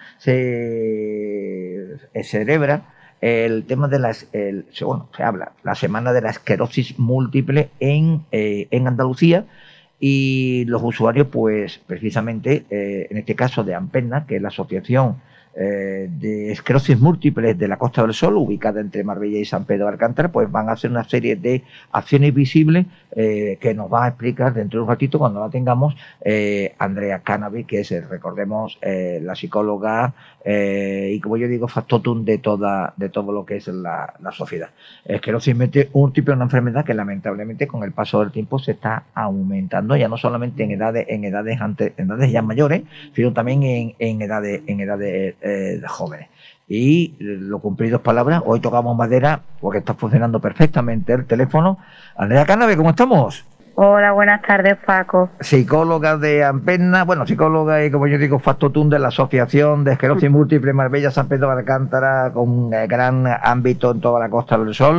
se, se celebra el tema de las, el, bueno, se habla, la semana de la esclerosis múltiple en, eh, en Andalucía. Y los usuarios, pues, precisamente, eh, en este caso de AMPENA, que es la asociación Eh, de esclerosis múltiples de la Costa del Sol, ubicada entre Marbella y San Pedro de Alcántara, pues van a hacer una serie de acciones visibles eh, que nos va a explicar dentro de un ratito, cuando la tengamos, eh, Andrea Cannavy, que es, recordemos, eh, la psicóloga eh, y, como yo digo, factotum de toda de todo lo que es la, la sociedad. Esclerosis múltiple es una enfermedad que lamentablemente con el paso del tiempo se está aumentando, ya no solamente en edades en edades antes, en edades ya mayores, sino también en, en edades en edades eh, de jóvenes. Y lo cumplido es palabra, hoy tocamos madera porque está funcionando perfectamente el teléfono. Andrea Cannavy, ¿cómo estamos? Hola, buenas tardes, Paco. Psicóloga de AMPENA, bueno, psicóloga y, como yo digo, factotum de la Asociación de Esclerosis Múltiple Marbella San Pedro de Alcántara, con un gran ámbito en toda la Costa del Sol.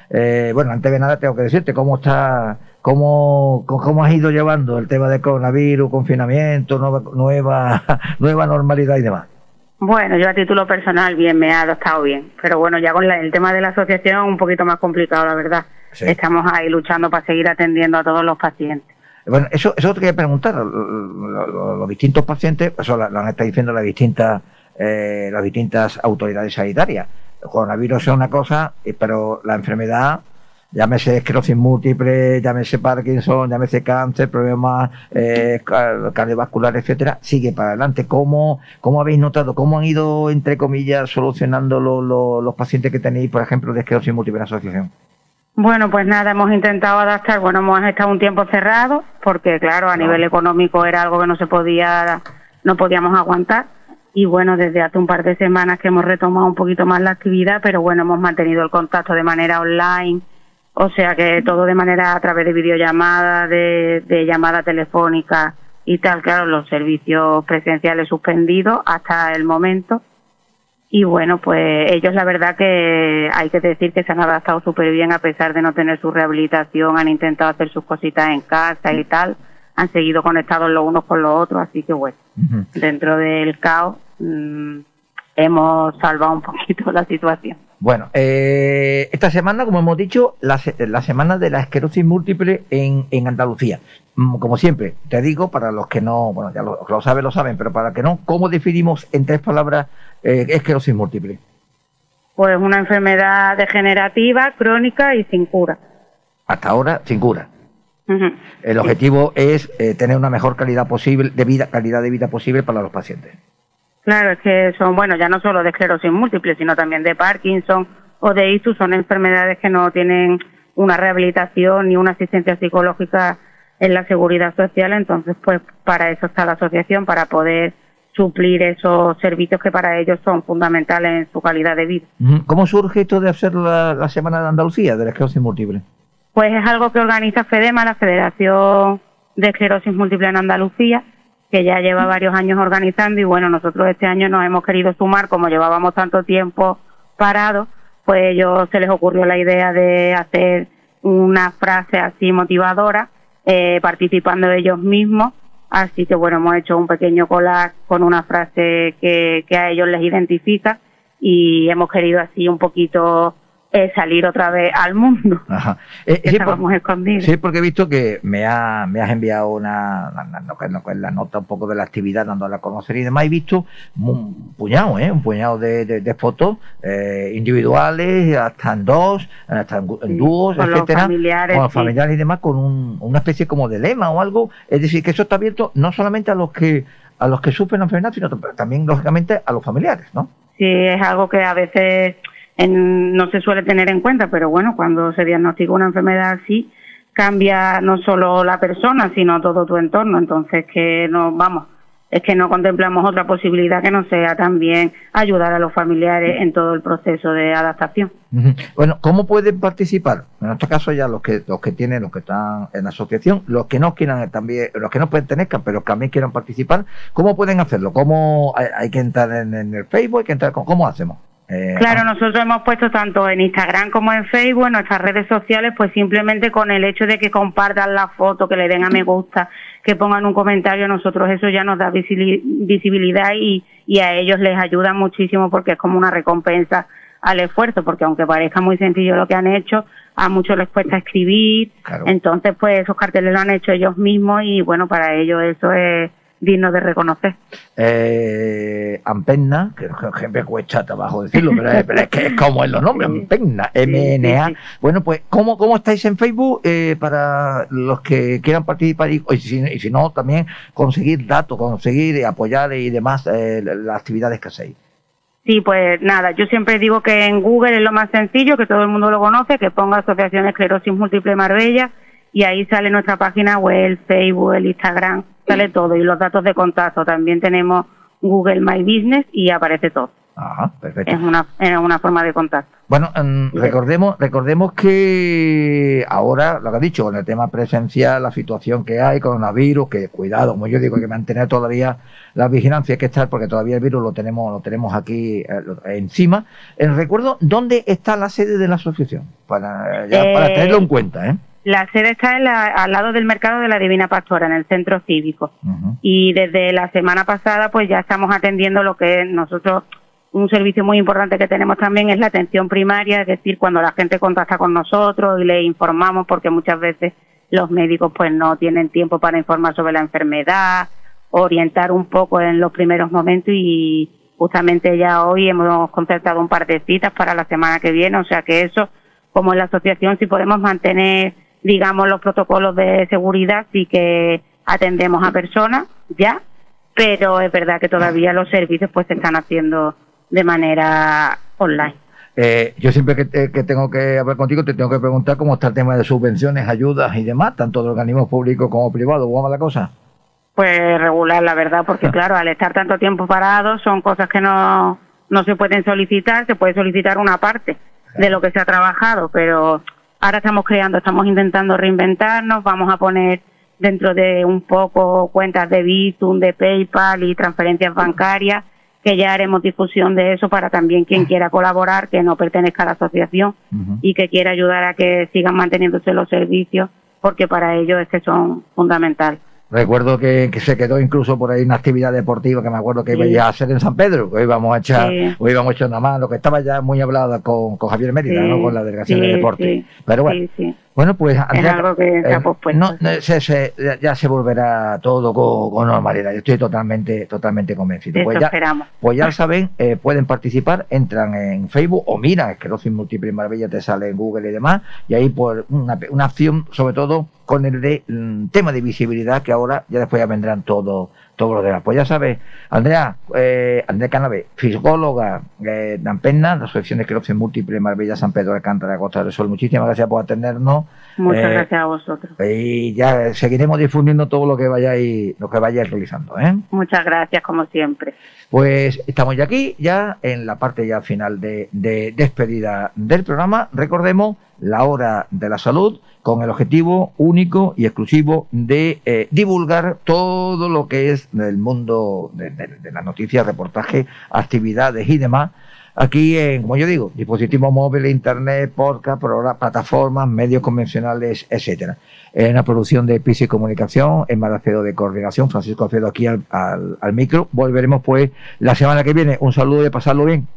Eh, bueno, antes de nada tengo que decirte cómo está, cómo, cómo has ido llevando el tema del coronavirus, confinamiento, nueva, nueva, nueva normalidad y demás. Bueno, yo a título personal bien, me ha adaptado bien, pero bueno, ya con la, el tema de la asociación un poquito más complicado, la verdad. Sí. Estamos ahí luchando para seguir atendiendo a todos los pacientes. Bueno, eso, eso te quería preguntar, los, los, los distintos pacientes, eso lo, lo han estado diciendo las distintas, eh, las distintas autoridades sanitarias. El coronavirus es una cosa, pero la enfermedad, llámese esclerosis múltiple, llámese Parkinson, llámese cáncer, problemas eh, cardiovasculares, etcétera, sigue para adelante. ¿Cómo, cómo habéis notado, cómo han ido, entre comillas, solucionando lo, lo, los pacientes que tenéis, por ejemplo, de esclerosis múltiple en la asociación? Bueno, pues nada, hemos intentado adaptar, bueno, hemos estado un tiempo cerrados, porque claro, a no. nivel económico era algo que no se podía, no podíamos aguantar, y bueno, desde hace un par de semanas que hemos retomado un poquito más la actividad, pero bueno, hemos mantenido el contacto de manera online, o sea que todo de manera a través de videollamada, de, de llamada telefónica y tal, claro, los servicios presenciales suspendidos hasta el momento. Y bueno, pues ellos la verdad que hay que decir que se han adaptado súper bien a pesar de no tener su rehabilitación, han intentado hacer sus cositas en casa y tal, han seguido conectados los unos con los otros, así que bueno, uh-huh. dentro del caos mmm, hemos salvado un poquito la situación. Bueno, eh, esta semana, como hemos dicho, la, la semana de la esclerosis múltiple en, en Andalucía. Como siempre, te digo, para los que no, bueno, ya lo, lo saben, lo saben, pero para que no, ¿cómo definimos en tres palabras eh, esclerosis múltiple? Pues una enfermedad degenerativa, crónica y sin cura. Hasta ahora, sin cura. Uh-huh. El objetivo sí. es eh, tener una mejor calidad posible, de vida, calidad de vida posible para los pacientes. Claro, es que son, bueno, ya no solo de esclerosis múltiple, sino también de Parkinson o de ictus, son enfermedades que no tienen una rehabilitación ni una asistencia psicológica en la seguridad social, entonces pues para eso está la asociación, para poder suplir esos servicios que para ellos son fundamentales en su calidad de vida. ¿Cómo surge esto de hacer la, la Semana de Andalucía de la esclerosis múltiple? Pues es algo que organiza FEDEMA, la Federación de Esclerosis Múltiple en Andalucía, que ya lleva varios años organizando, y bueno, nosotros este año nos hemos querido sumar, como llevábamos tanto tiempo parados, pues a ellos se les ocurrió la idea de hacer una frase así motivadora, eh, participando ellos mismos, así que bueno, hemos hecho un pequeño collage con una frase que, que a ellos les identifica, y hemos querido así un poquito eh, salir otra vez al mundo. Ajá. Eh, que sí, estábamos por, escondidos. Sí, porque he visto que me, ha, me has enviado una, una, una, una, la nota un poco de la actividad, dándola a conocer y demás. He visto un puñado, ¿eh? un puñado de, de, de fotos eh, individuales, hasta en dos, hasta en, en sí, dúos, con etcétera, los familiares, con los sí. familiares y demás, con un, una especie como de lema o algo. Es decir, que eso está abierto no solamente a los que a los que sufren la enfermedad, sino también, lógicamente, a los familiares, ¿no? Sí, es algo que a veces En, no se suele tener en cuenta, pero bueno, cuando se diagnostica una enfermedad así, cambia no solo la persona, sino todo tu entorno. Entonces, que no, vamos, es que no contemplamos otra posibilidad que no sea también ayudar a los familiares en todo el proceso de adaptación. Uh-huh. Bueno, ¿cómo pueden participar? En este caso ya los que los que tienen, los que están en la asociación, los que no quieran también, los que no pertenezcan, pero que también quieran participar, ¿cómo pueden hacerlo? ¿Cómo hay, hay que entrar en, en el Facebook? ¿Hay que entrar, ¿cómo hacemos? Eh, claro, nosotros hemos puesto tanto en Instagram como en Facebook, en nuestras redes sociales, pues simplemente con el hecho de que compartan la foto, que le den a me gusta, que pongan un comentario, nosotros eso ya nos da visibilidad y, y a ellos les ayuda muchísimo, porque es como una recompensa al esfuerzo, porque aunque parezca muy sencillo lo que han hecho, a muchos les cuesta escribir, claro. Entonces pues esos carteles lo han hecho ellos mismos y bueno, para ellos eso es digno de reconocer. Eh, Ampenna, que siempre cuesta trabajo decirlo, pero es, pero es que es como es los nombres, Ampenna, M N A. Sí, sí, sí. Bueno, pues, ¿cómo, cómo estáis en Facebook eh, para los que quieran participar y, y, si, y si no, también conseguir datos, conseguir apoyar y demás eh, las actividades que hacéis? Sí, pues nada, yo siempre digo que en Google es lo más sencillo, que todo el mundo lo conoce, que ponga Asociación Esclerosis Múltiple Marbella y ahí sale nuestra página web, el Facebook, el Instagram, sale todo, y los datos de contacto. También tenemos Google My Business y aparece todo. Ajá, perfecto. Es una, es una forma de contacto. Bueno, um, recordemos recordemos que ahora, lo que has dicho, con el tema presencial, la situación que hay, coronavirus, que cuidado, como yo digo, hay que mantener todavía la vigilancia, hay que estar, porque todavía el virus lo tenemos lo tenemos aquí eh, encima. Eh, recuerdo, ¿dónde está la sede de la asociación? Para, ya, eh, para tenerlo en cuenta, ¿eh? La sede está en la, al lado del Mercado de la Divina Pastora, en el Centro Cívico. Uh-huh. Y desde la semana pasada, pues ya estamos atendiendo lo que nosotros... Un servicio muy importante que tenemos también es la atención primaria, es decir, cuando la gente contacta con nosotros y le informamos, porque muchas veces los médicos pues no tienen tiempo para informar sobre la enfermedad, orientar un poco en los primeros momentos, y justamente ya hoy hemos concertado un par de citas para la semana que viene, o sea que eso, como en la asociación, si podemos mantener, digamos, los protocolos de seguridad, sí que atendemos a personas ya, pero es verdad que todavía los servicios pues se están haciendo de manera online. Eh, yo siempre que, te, que tengo que hablar contigo te tengo que preguntar cómo está el tema de subvenciones, ayudas y demás, tanto de organismos públicos como privados. ¿Cómo va la cosa? Pues regular, la verdad, porque claro, al estar tanto tiempo parados son cosas que no, no se pueden solicitar. Se puede solicitar una parte de lo que se ha trabajado, pero ahora estamos creando, estamos intentando reinventarnos, vamos a poner dentro de un poco cuentas de Bizum, de PayPal y transferencias bancarias, que ya haremos difusión de eso para también quien quiera colaborar, que no pertenezca a la asociación, uh-huh, y que quiera ayudar a que sigan manteniéndose los servicios, porque para ellos es que son fundamentales. Recuerdo que, que se quedó incluso por ahí una actividad deportiva que me acuerdo que sí. iba a hacer en San Pedro, que íbamos a echar, sí. o íbamos a echar una mano, que estaba ya muy hablada con, con Javier Mérida, sí. ¿no? Con la delegación sí, de deporte. Sí. Pero bueno, sí, sí. bueno pues Andrea, es algo que se ha pospuesto. No, no, se, se, ya se volverá todo con, con normalidad. Yo estoy totalmente, totalmente convencido. Eso pues ya, esperamos. Pues ya saben, eh, pueden participar, entran en Facebook o mira, esclerosis múltiple y maravilla te sale en Google y demás, y ahí por una, una acción, sobre todo con el de um, tema de visibilidad, que ahora ya después ya vendrán todo, todo lo demás. Pues ya sabes, Andrea, eh, Andrea Canavé, psicóloga eh, de Ampenna, la Asociación de Esclerosis Múltiple Marbella San Pedro de Alcántara, Costa del Sol. Muchísimas gracias por atendernos. Muchas eh, gracias a vosotros. Y ya seguiremos difundiendo todo lo que vayáis, lo que vayáis realizando, ¿eh? Muchas gracias, como siempre. Pues estamos ya aquí, ya en la parte ya final de, de despedida del programa. Recordemos la hora de la salud, con el objetivo único y exclusivo de eh, divulgar todo lo que es del mundo de, de, de las noticias, reportajes, actividades y demás. Aquí, en, como yo digo, dispositivos móviles, internet, podcast, programas, plataformas, medios convencionales, etcétera. En la producción de P I S I Comunicación, en Maraceo de Coordinación, Francisco Alfredo aquí al, al, al micro. Volveremos pues la semana que viene. Un saludo y pasarlo bien.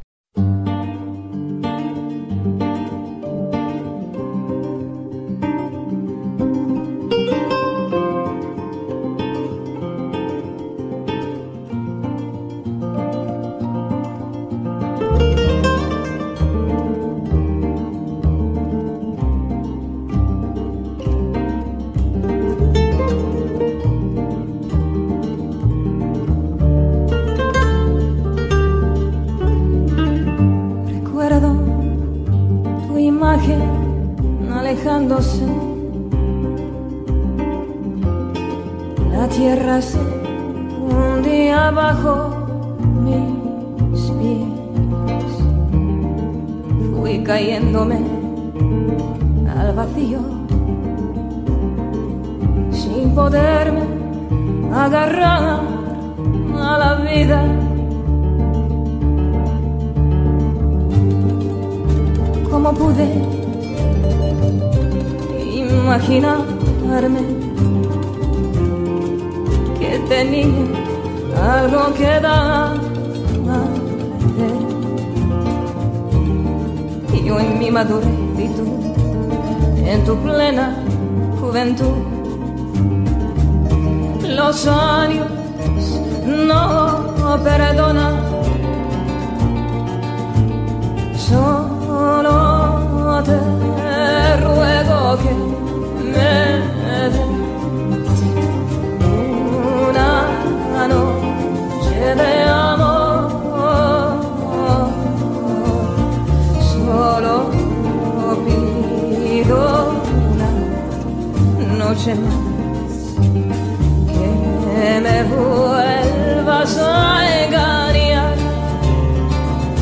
alejándose, la tierra se hundía bajo mis pies, fui cayéndome al vacío, sin poderme agarrar a la vida. ¿Cómo pude imaginarme que tenía algo que dar? Y yo en mi madurez y tú en tu plena juventud. Los años no perdonan, solo te ruego que me des una noche de amor, solo pido una noche más, que me vuelvas a engañar,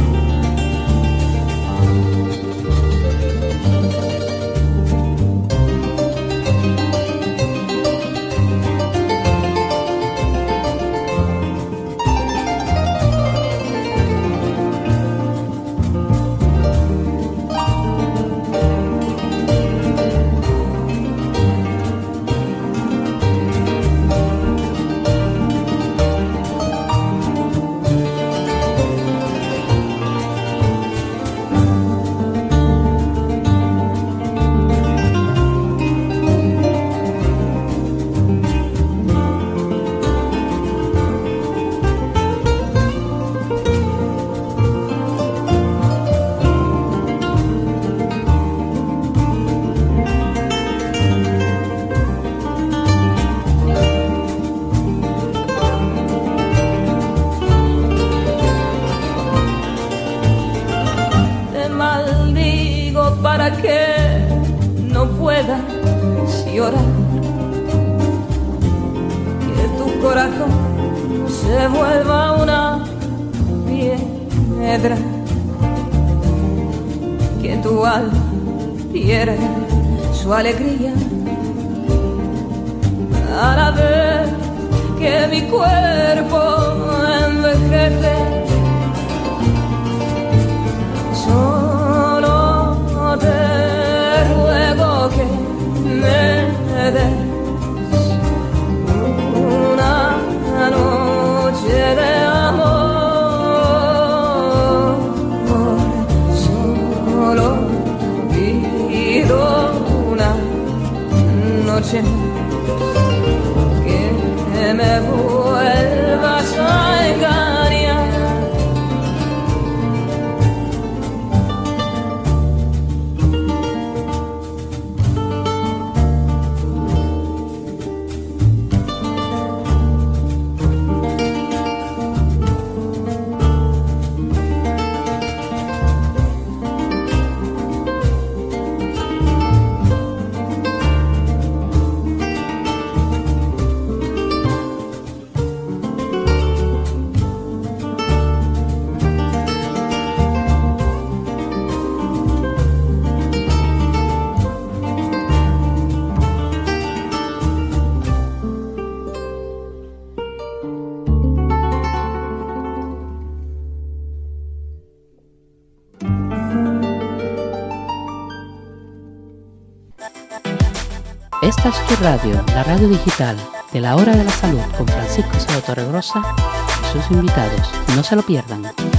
se vuelva una piedra, que tu alma pierda su alegría a la vez que mi cuerpo envejece. Solo te ruego que me des una noche de amor. Solo pido una noche que me vuelvas a engañar. Esta es tu radio, la radio digital de la Hora de la Salud con Francisco Seo Torregrosa y sus invitados. No se lo pierdan.